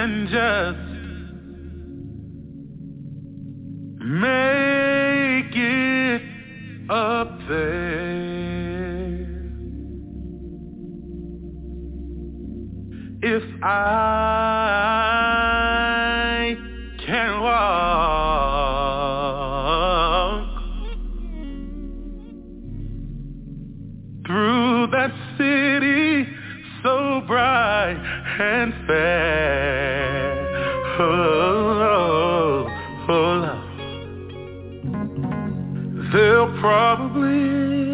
and just make it up there. If I can walk through that city so bright and fair, oh, oh, oh, love. There'll probably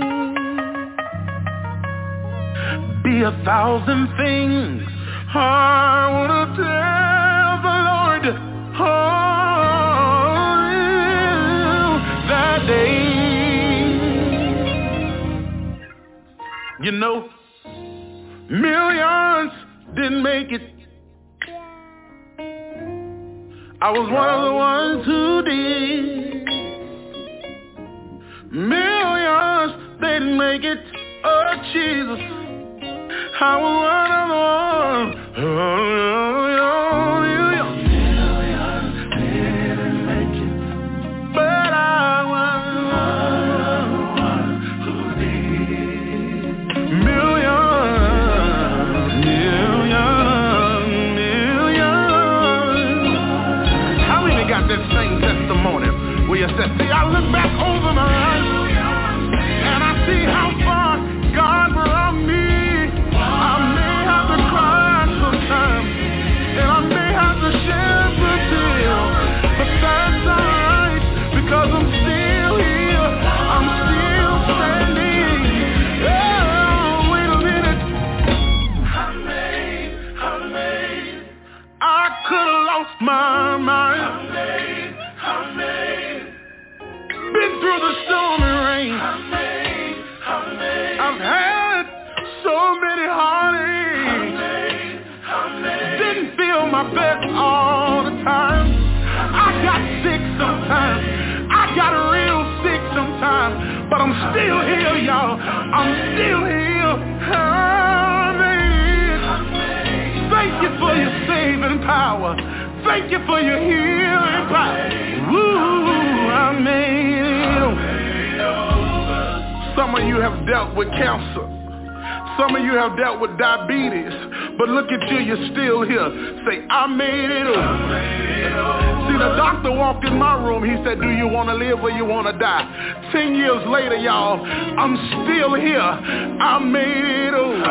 be a thousand things I wanna tell the Lord, oh, that day. You know, millions didn't make it. I was one of the ones who did. Millions didn't make it. Oh, Jesus, I was one of the ones. Oh, oh, oh, oh. Millions didn't make it, but I was one of the ones who did. Millions, millions, millions. How many got that same testimony where you said, see, I look back over my life and I see how far God brought me. I may have to cry sometimes, and I may have to shed a tear, but that's alright, because I'm still here, I'm still standing. Oh, wait a minute. I made, I made. I could have lost my mind. I made, I made. Been through the storm and rain. I made, I made. I've had so many heartaches. Didn't feel my best all the time. I got sick sometimes. I got real sick sometimes. But I'm still here, y'all. I'm still here. I made it. Thank you for your saving power. Thank you for your healing power. Woo, I made it. Some of you have dealt with cancer. Some of you have dealt with diabetes, but look at you, you're still here. Say, I made it over. See, the doctor walked in my room. He said, do you want to live or you want to die? Ten years later, y'all, I'm still here. I made it over.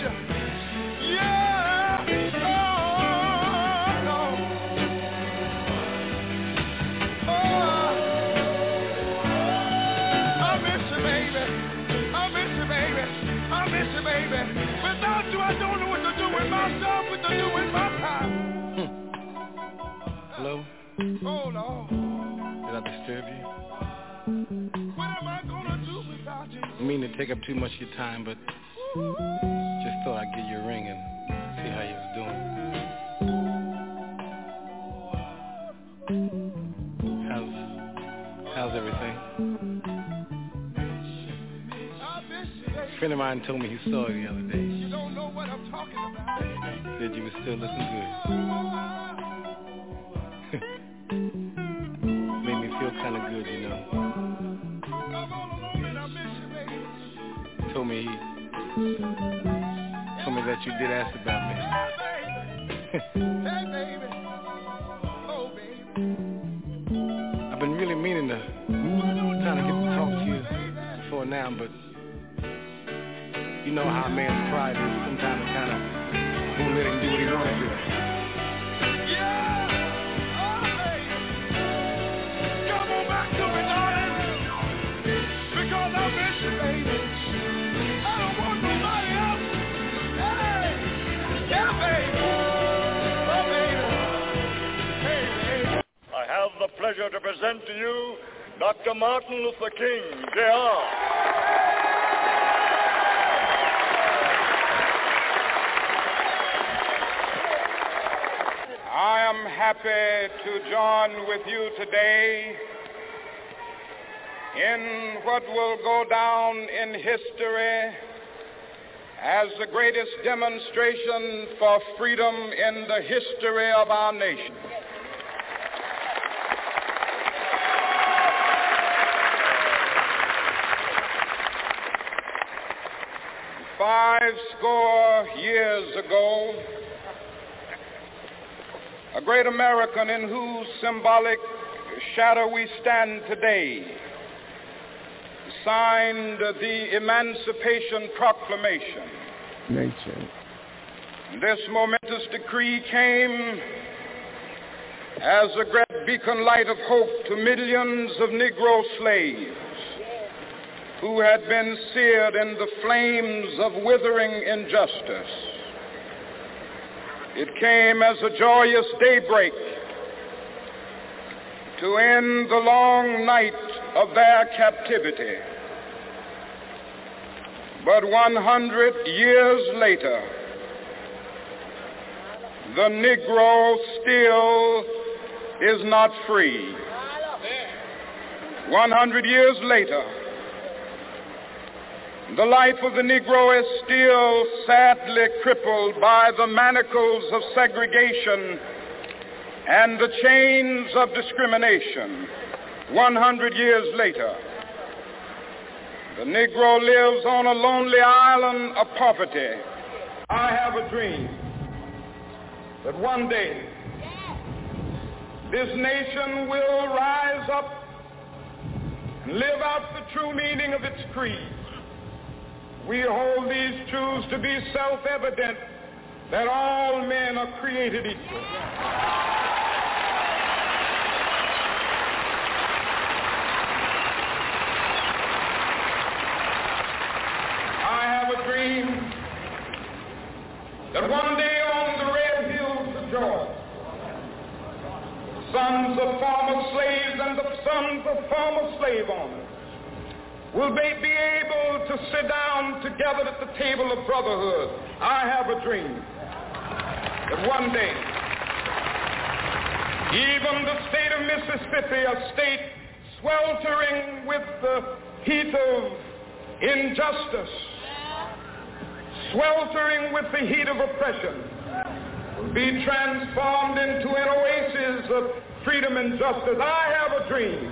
Hello? Oh, Lord. Did I disturb you? What am I gonna do without you? I mean to take up too much of your time, but just thought I'd give you a ring and see how you was doing. How's, how's everything? A friend of mine told me he saw you the other day. You don't know what I'm talking about. Said you were still looking good. Made me feel kind of good, you know. Told me he told me that you did ask about me. I've been really meaning to trying to get to talk to you before now, but you know how a man's pride is. Sometimes it kind of won't let him do what he wants to do. The pleasure to present to you Doctor Martin Luther King, J R I am happy to join with you today in what will go down in history as the greatest demonstration for freedom in the history of our nation. Five score years ago, a great American in whose symbolic shadow we stand today signed the Emancipation Proclamation. Nature. This momentous decree came as a great beacon light of hope to millions of Negro slaves who had been seared in the flames of withering injustice. It came as a joyous daybreak to end the long night of their captivity. But one hundred years later, the Negro still is not free. one hundred years later, the life of the Negro is still sadly crippled by the manacles of segregation and the chains of discrimination. one hundred years later, the Negro lives on a lonely island of poverty. I have a dream that one day this nation will rise up and live out the true meaning of its creed. We hold these truths to be self-evident, that all men are created equal. I have a dream that one day on the red hills of Georgia, sons of former slaves and the sons of former slave owners will they be able to sit down together at the table of brotherhood. I have a dream that one day, even the state of Mississippi, a state sweltering with the heat of injustice, sweltering with the heat of oppression, will be transformed into an oasis of freedom and justice. I have a dream.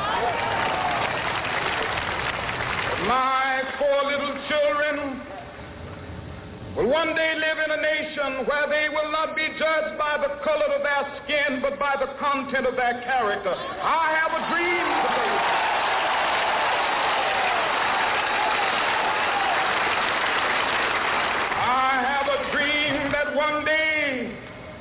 My four little children will one day live in a nation where they will not be judged by the color of their skin, but by the content of their character. I have a dream today. I one day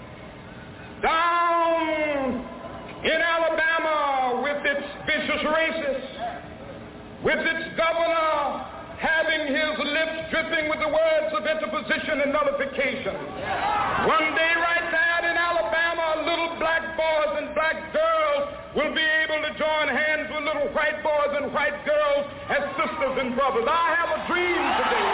down in Alabama with its vicious racists, with its governor having his lips dripping with the words of interposition and nullification. One day right there in Alabama, little black boys and black girls will be able to join hands with little white boys and white girls as sisters and brothers. I have a dream today.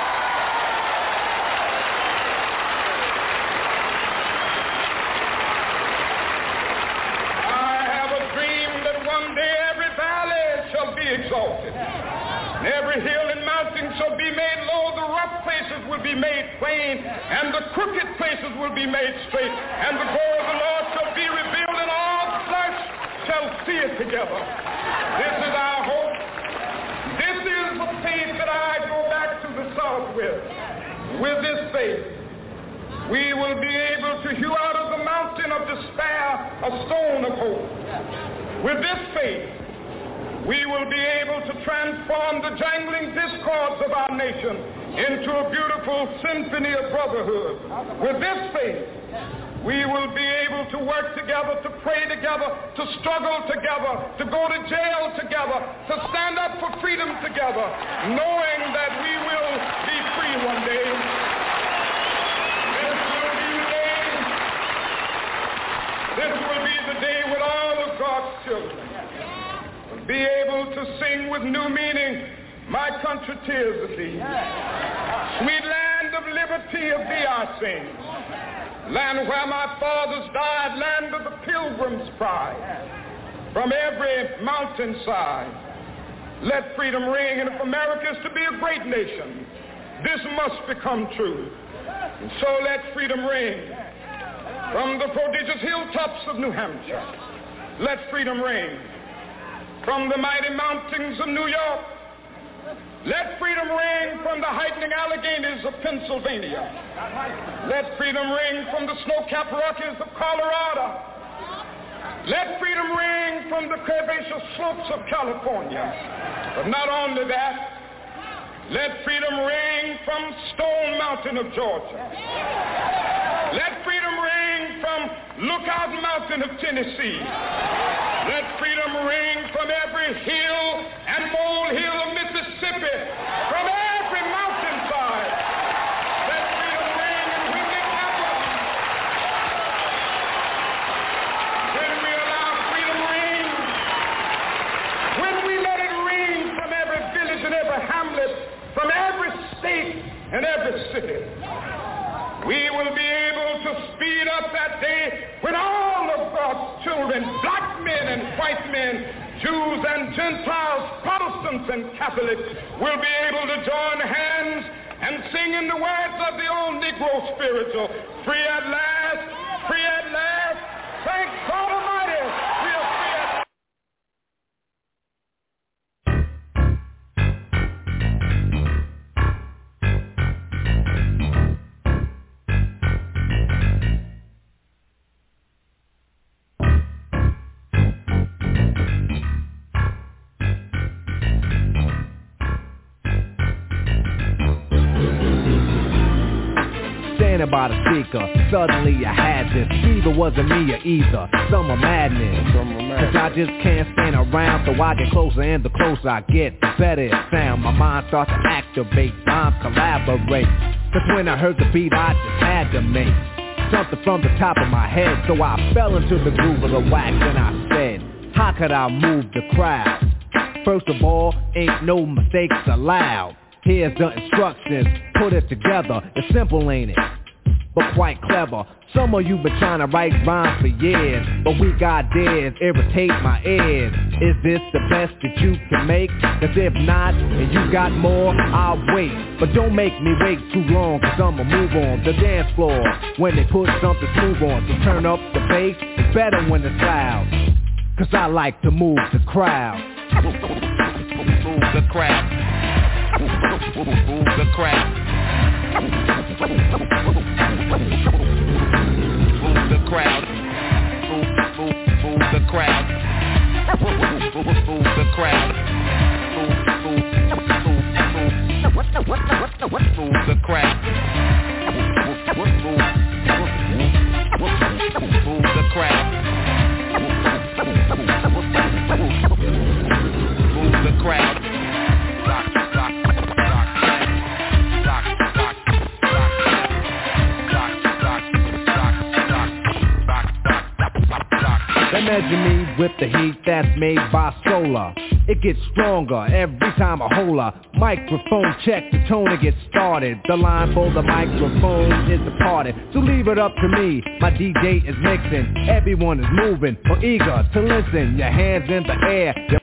I have a dream that one day every valley shall be exalted. And every hill and mountain shall be made low, the rough places will be made plain, and the crooked places will be made straight, and the glory of the Lord shall be revealed, and all flesh shall see it together. This is our hope. This is the faith that I go back to the South with. With this faith, we will be able to hew out of the mountain of despair a stone of hope. With this faith, we will be able to transform the jangling discords of our nation into a beautiful symphony of brotherhood. With this faith, we will be able to work together, to pray together, to struggle together, to go to jail together, to stand up for freedom together, knowing that we will be free one day. This will be the day, this will be the day when all of God's children be able to sing with new meaning, my country tears of thee. Sweet land of liberty, of thee I sing. Land where my fathers died, land of the pilgrim's pride. From every mountainside, let freedom ring. And if America is to be a great nation, this must become true. And so let freedom ring. From the prodigious hilltops of New Hampshire, let freedom ring. From the mighty mountains of New York, let freedom ring. From the heightening Alleghenies of Pennsylvania, let freedom ring. From the snow-capped Rockies of Colorado, let freedom ring. From the curvaceous slopes of California. But not only that, let freedom ring from Stone Mountain of Georgia. Let freedom ring from Lookout Mountain of Tennessee. Let freedom ring from every hill and molehill of Mississippi, from every mountainside. Let freedom ring, and when it happens, when we allow freedom ring, when we let it ring from every village and every hamlet, from every state and every city, we will be able to speed up that day when all of God's children, black men and white men, Jews and Gentiles, Protestants and Catholics, will be able to join hands and sing in the words of the old Negro spiritual, free at last, free at last, thank God Almighty, we are free at last. By the speaker, suddenly I had this. Either wasn't me or either. Summer madness. Cause I just can't stand around, so I get closer, and the closer I get, the better it sound. My mind starts to activate, minds collaborate. Cause when I heard the beat, I just had to make something from the top of my head. So I fell into the groove of the wax, and I said, how could I move the crowd? First of all, ain't no mistakes allowed. Here's the instructions, put it together. It's simple, ain't it? But quite clever. Some of you been trying to write rhymes for years, but we got dares, irritate my ears. Is this the best that you can make? Cause if not, and you got more, I'll wait. But don't make me wait too long, cause I'ma move on the dance floor when they put something smooth on. So turn up the bass, it's better when it's loud, cause I like to move the crowd. Move the crowd. Move the crowd. Move the crowd. Move, move, move the crowd. Move, move, move the crowd. Move, move, move, move, move the crowd. Move, move, move. measure me with the heat that's made by solar. It gets stronger every time I hold a microphone check, the tone to get started. The line for the microphone is departed, so leave it up to me. My D J is mixing, everyone is moving or eager to listen. Your hands in the air. Your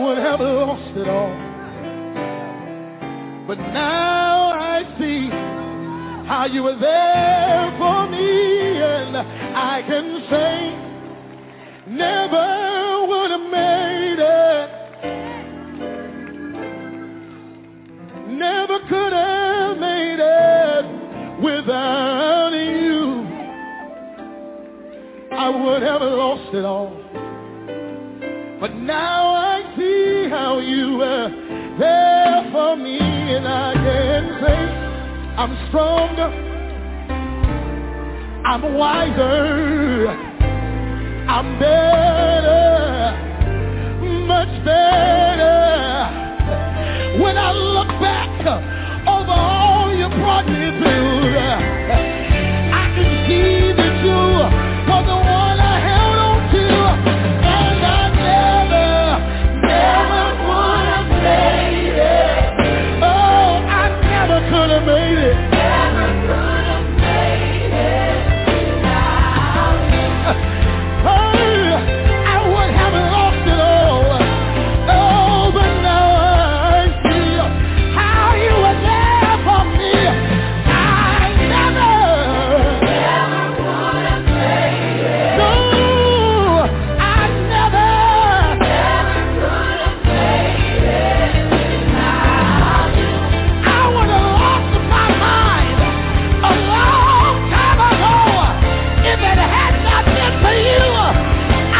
would have lost it all. But now I see how you were there for me, and I can say never would have made it, never could have made it without you. I would have lost it all. But now I see how you were there for me, and I can say I'm stronger, I'm wiser, I'm better, much better. When I look back over all you brought me through, I can see that you were the one I held on to, and I never, never would have made it. Oh, I never could have made it. Never could have made it without you. Oh, I would have lost it all. Oh, but now I see how you were there for me. I never, never would have made it. No, I never, never could have made it without you. I would have lost my mind a long time ago if it had not been for you. I,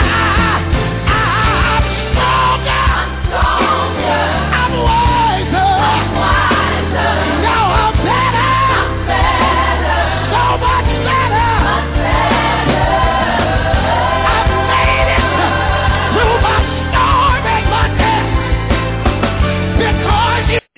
I'm stronger, stronger. I'm wiser, I'm wiser. Now I'm better, I'm better. So much better, much better. I've made it through my storm and my death because you.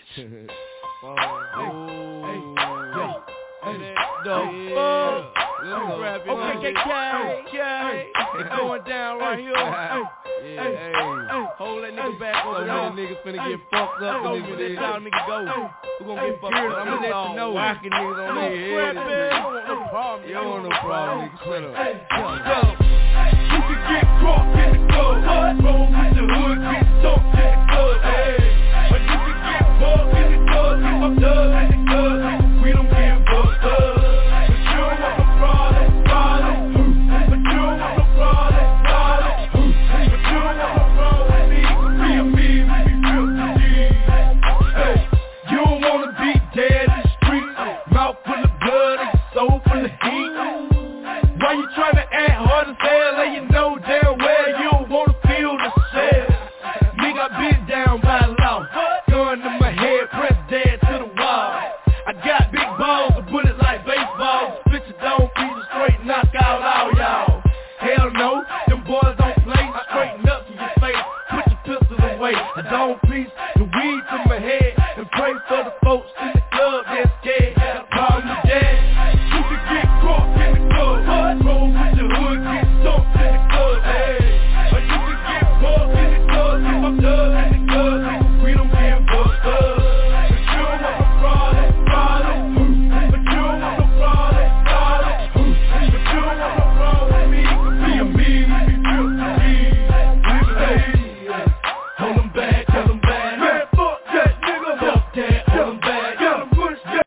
Okay, okay, it's going down right here. Hey, hey, hey, hold that nigga back over there. Some niggas finna get fucked up. Go for this, y'all niggas go. We gonna get fucked up. I'm gonna let you know. Whacking niggas on their head. You don't want no problem. You don't want no problem, nigga. Shut up. You can get caught in the club. Roll with the hood, get stumped in the club. Hey, but you can get bugged in the club. Get fucked up in the club. We don't give fucked up. But you don't want no problem, problem. But you don't want no problem, problem. But you don't want no problem with me. Me and me, we be real to G. Hey, you don't wanna be dead in the street. Mouth full of blood and soul full of heat. Why you tryna act hard as hell and you know damn well you don't wanna feel the shell? Nigga, I been down by law. Gun to my head, press dead to the wall. I got big balls, a bullet like baseballs. Spit your dome, piece of straight, knock out all y'all. Hell no, them boys don't play. Straighten up to your face, put your pistol away. I don't piece the weed to my head and pray for the folks in the club that's scared. Got a problem with that. You can get caught in the club. Roll with the hood, get stumped in the club. Hey, or you can get bugged in the club. Get fucked up in the club. We don't give fucked up. But you don't want no problem, problem. But you don't want no problem, problem. But you don't want no problem with me. Me and me, we be real to G. Hey, hold them back, hold them back. Man, fuck that nigga. Fuck that, hold them back. Got them push that.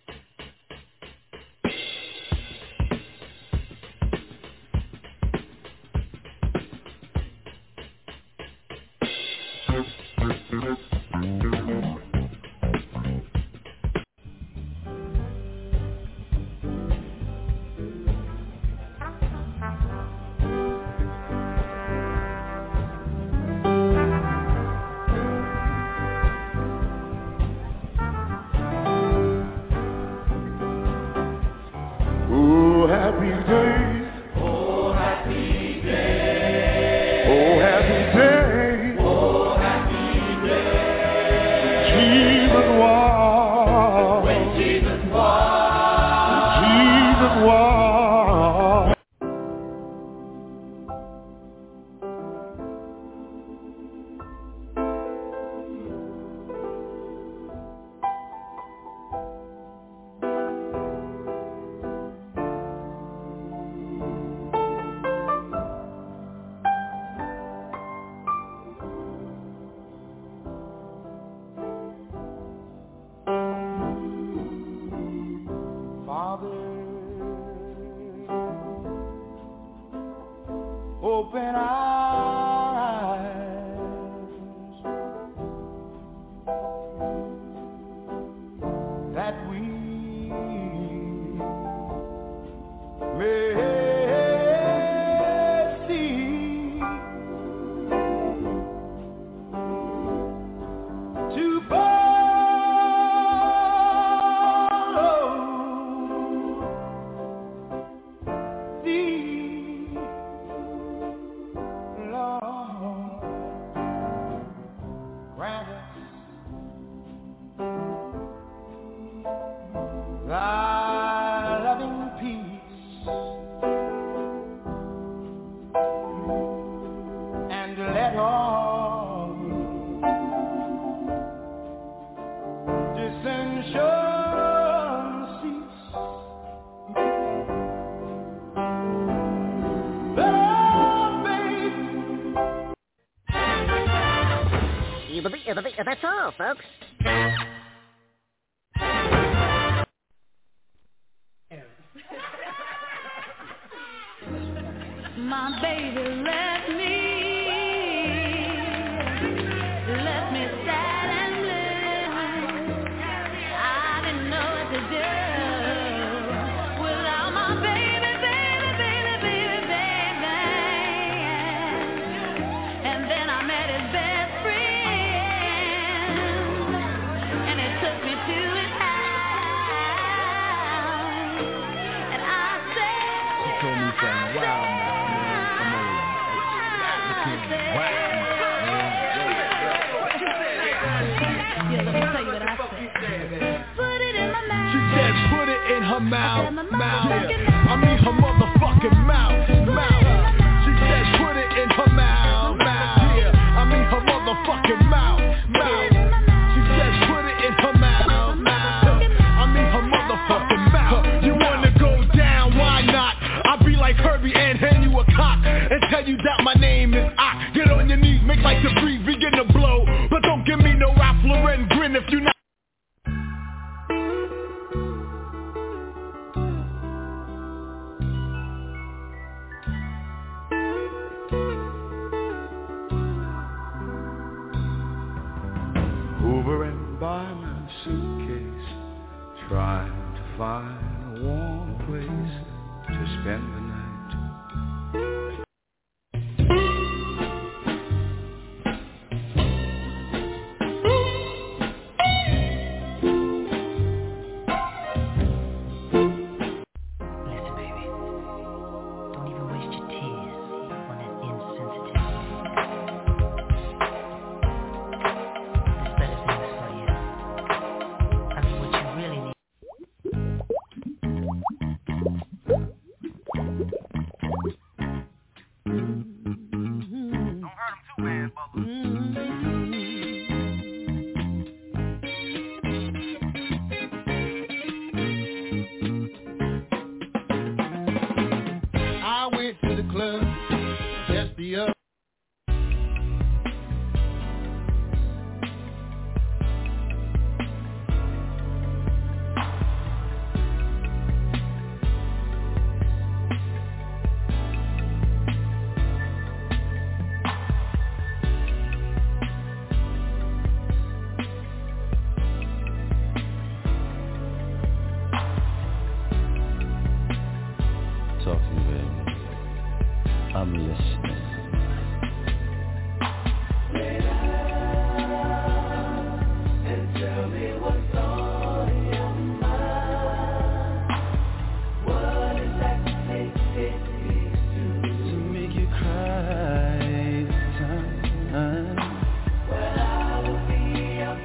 Oh, happy days. Oh, happy days. Oh, happy days. Oh, happy days. Jesus walked. When Jesus walked. Jesus walked. That's all, folks. My baby left me, left me sad and blue. I didn't know what to do without my baby, baby, baby, baby, baby. And then I met his best friend, and it took me to his house, and I said, he told me something wild. Her mouth, mouth, I mean her motherfucking mouth, mouth. She said put it in her mouth, mouth. Yeah, I mean her motherfucking mouth, mouth. She said put it in her mouth, mouth. I mean her motherfucking mouth. You wanna go down? Why not? I'll be like Herbie and hand you a cock and tell you that my name is I. Get on your knees, make like the breeze begin to blow, but don't give me no Ralph Lauren grin if you not. Hovering by my suitcase, trying to find a warm place to spend the night. Listen, baby, don't even waste your tears on that insensitive. I went to the club just the other. Talk to me, baby. I'm listening. And tell me what's on your mind. What exactly did he do to make you cry this time? Well, I will be your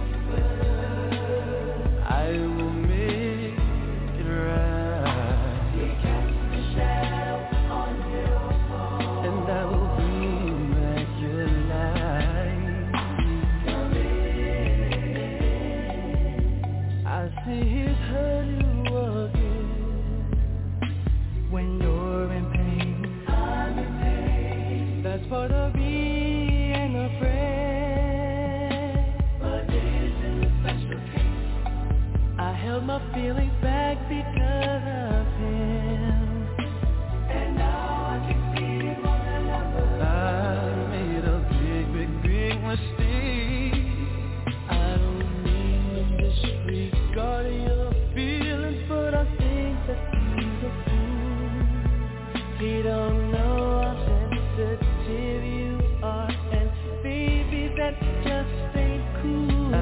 comfort. I will make it right. You cast a shadow on your wall, and I will bring back your light. I see his hurt you again when you're in pain. I'm in pain, That's part of being a friend. but this is a special case. I held my feelings back because of him. And now I can be more than ever. I made a big, big, big mistake. I don't mean to disregard your feelings, but I think that he's a fool. He don't know how sensitive you are, and baby, that just ain't cool.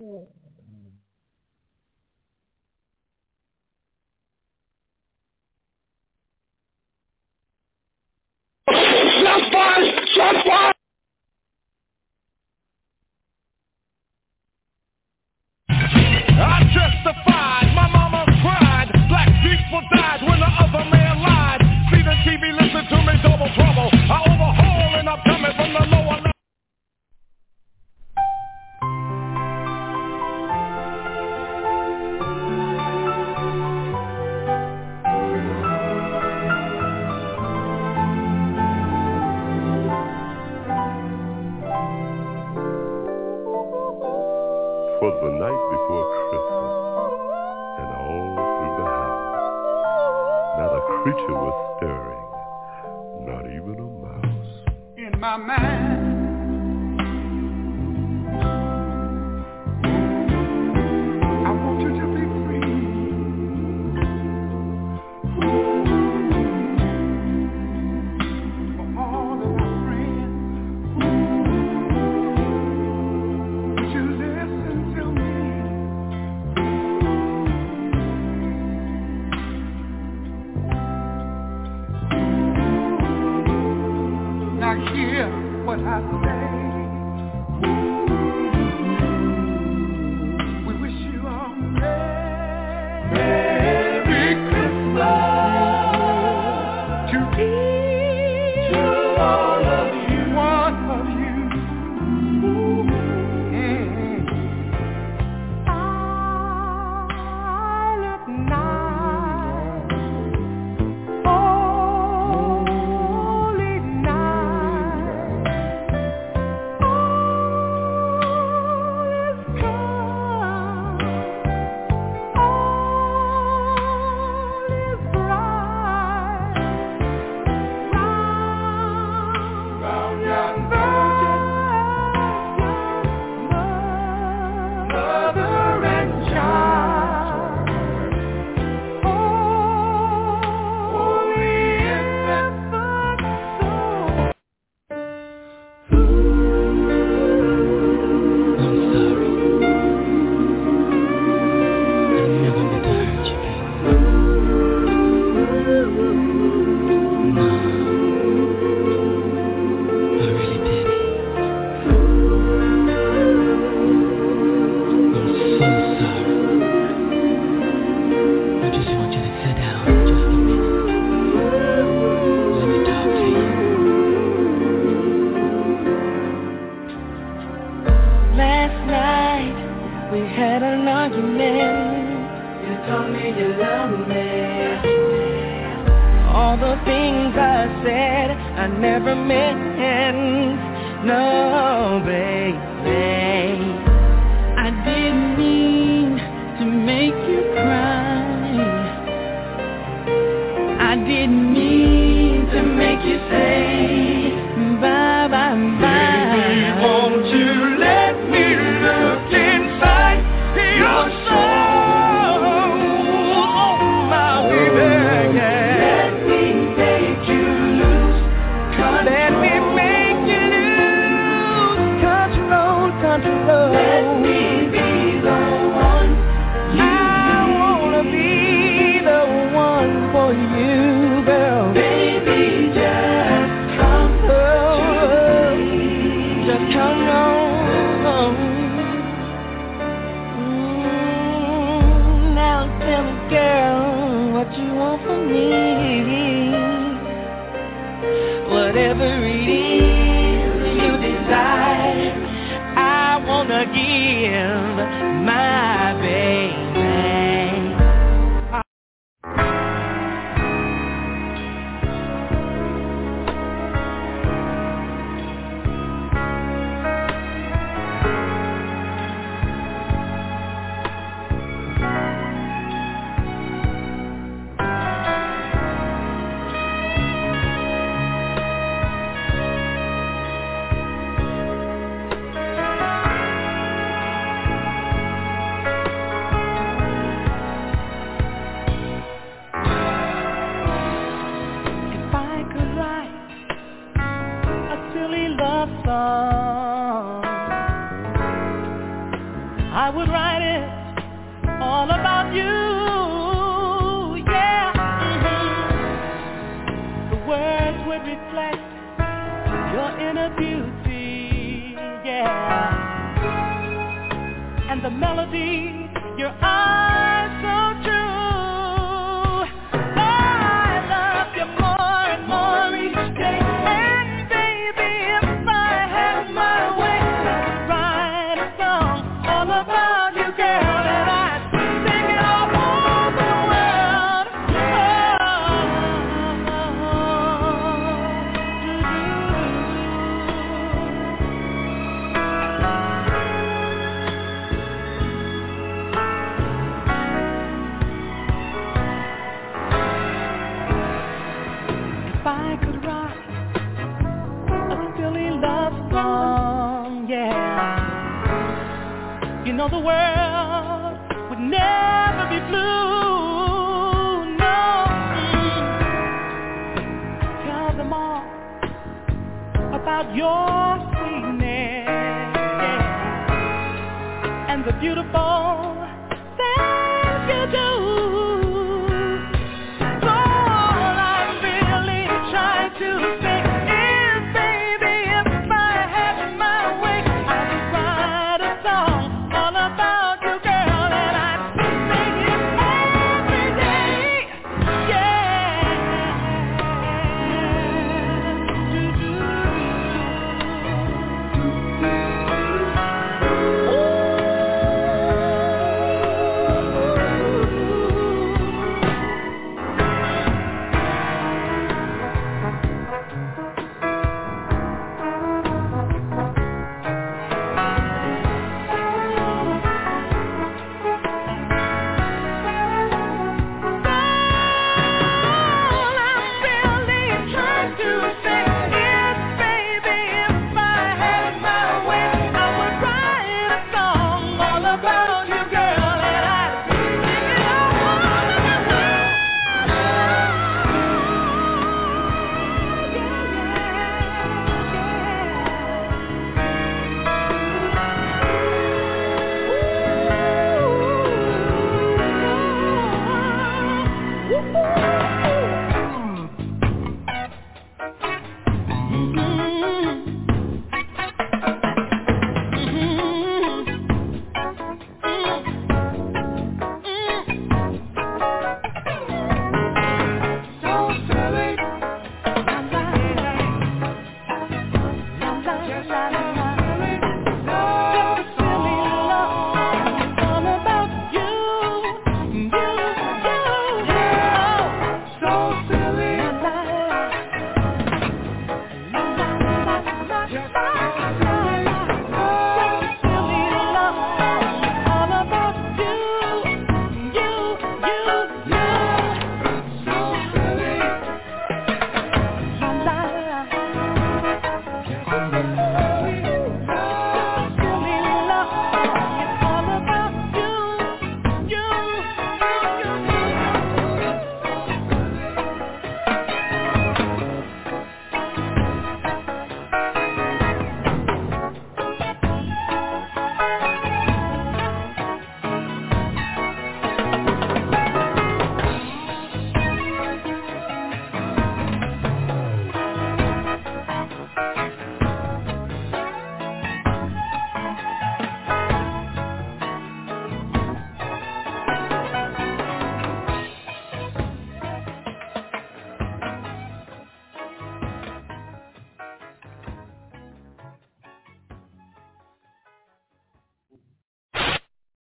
Shots fired! Shots fired! I testified, my mama cried, black people died when the other man lied. See the T V, listen to me, double trouble. I overhaul and I'm coming from the lower level. Was the night before Christmas, and all through the house, not a creature was stirring, not even a mouse. In my mind, I want you to be free. For all of my friends, would you listen to me? Now hear what I say. We wish you a Merry Christmas to each one of you, one of you. Mm. Silent night, holy night, all is calm, all is bright. Round yon virgin, mother and child, holy infant soul. I'm sorry. I never meant to hurt you, baby. No, I really didn't. I'm so sorry. I just want you to sit down for just a minute. Let me talk to you. Last night we had an argument. You told me you loved me. All the things I said I never meant. No, baby, I didn't mean to make you cry. I didn't mean to make you say bye bye bye. Baby, won't you let me look inside your soul, oh my baby? Let me make you lose control. Let me make you lose control, control. Let me be the one. I wanna be the one for you, girl. Baby, just come to me. Just come on. Mm, now tell me, girl, what you want from me. Whatever it is you desire, I wanna give my baby. If I could write a silly love song, I I would write it all about you, yeah. Mm-hmm. The words would reflect your inner beauty, yeah. And the melody, your eyes so true. I love you more and more each day. And baby, if I had my way, I'd write a song all about you, girl, and I'd sing it all over the world. If I could write a silly love song, yeah, you know the world would never be blue, no. Mm. Tell them all about your sweetness, yeah, and the beautiful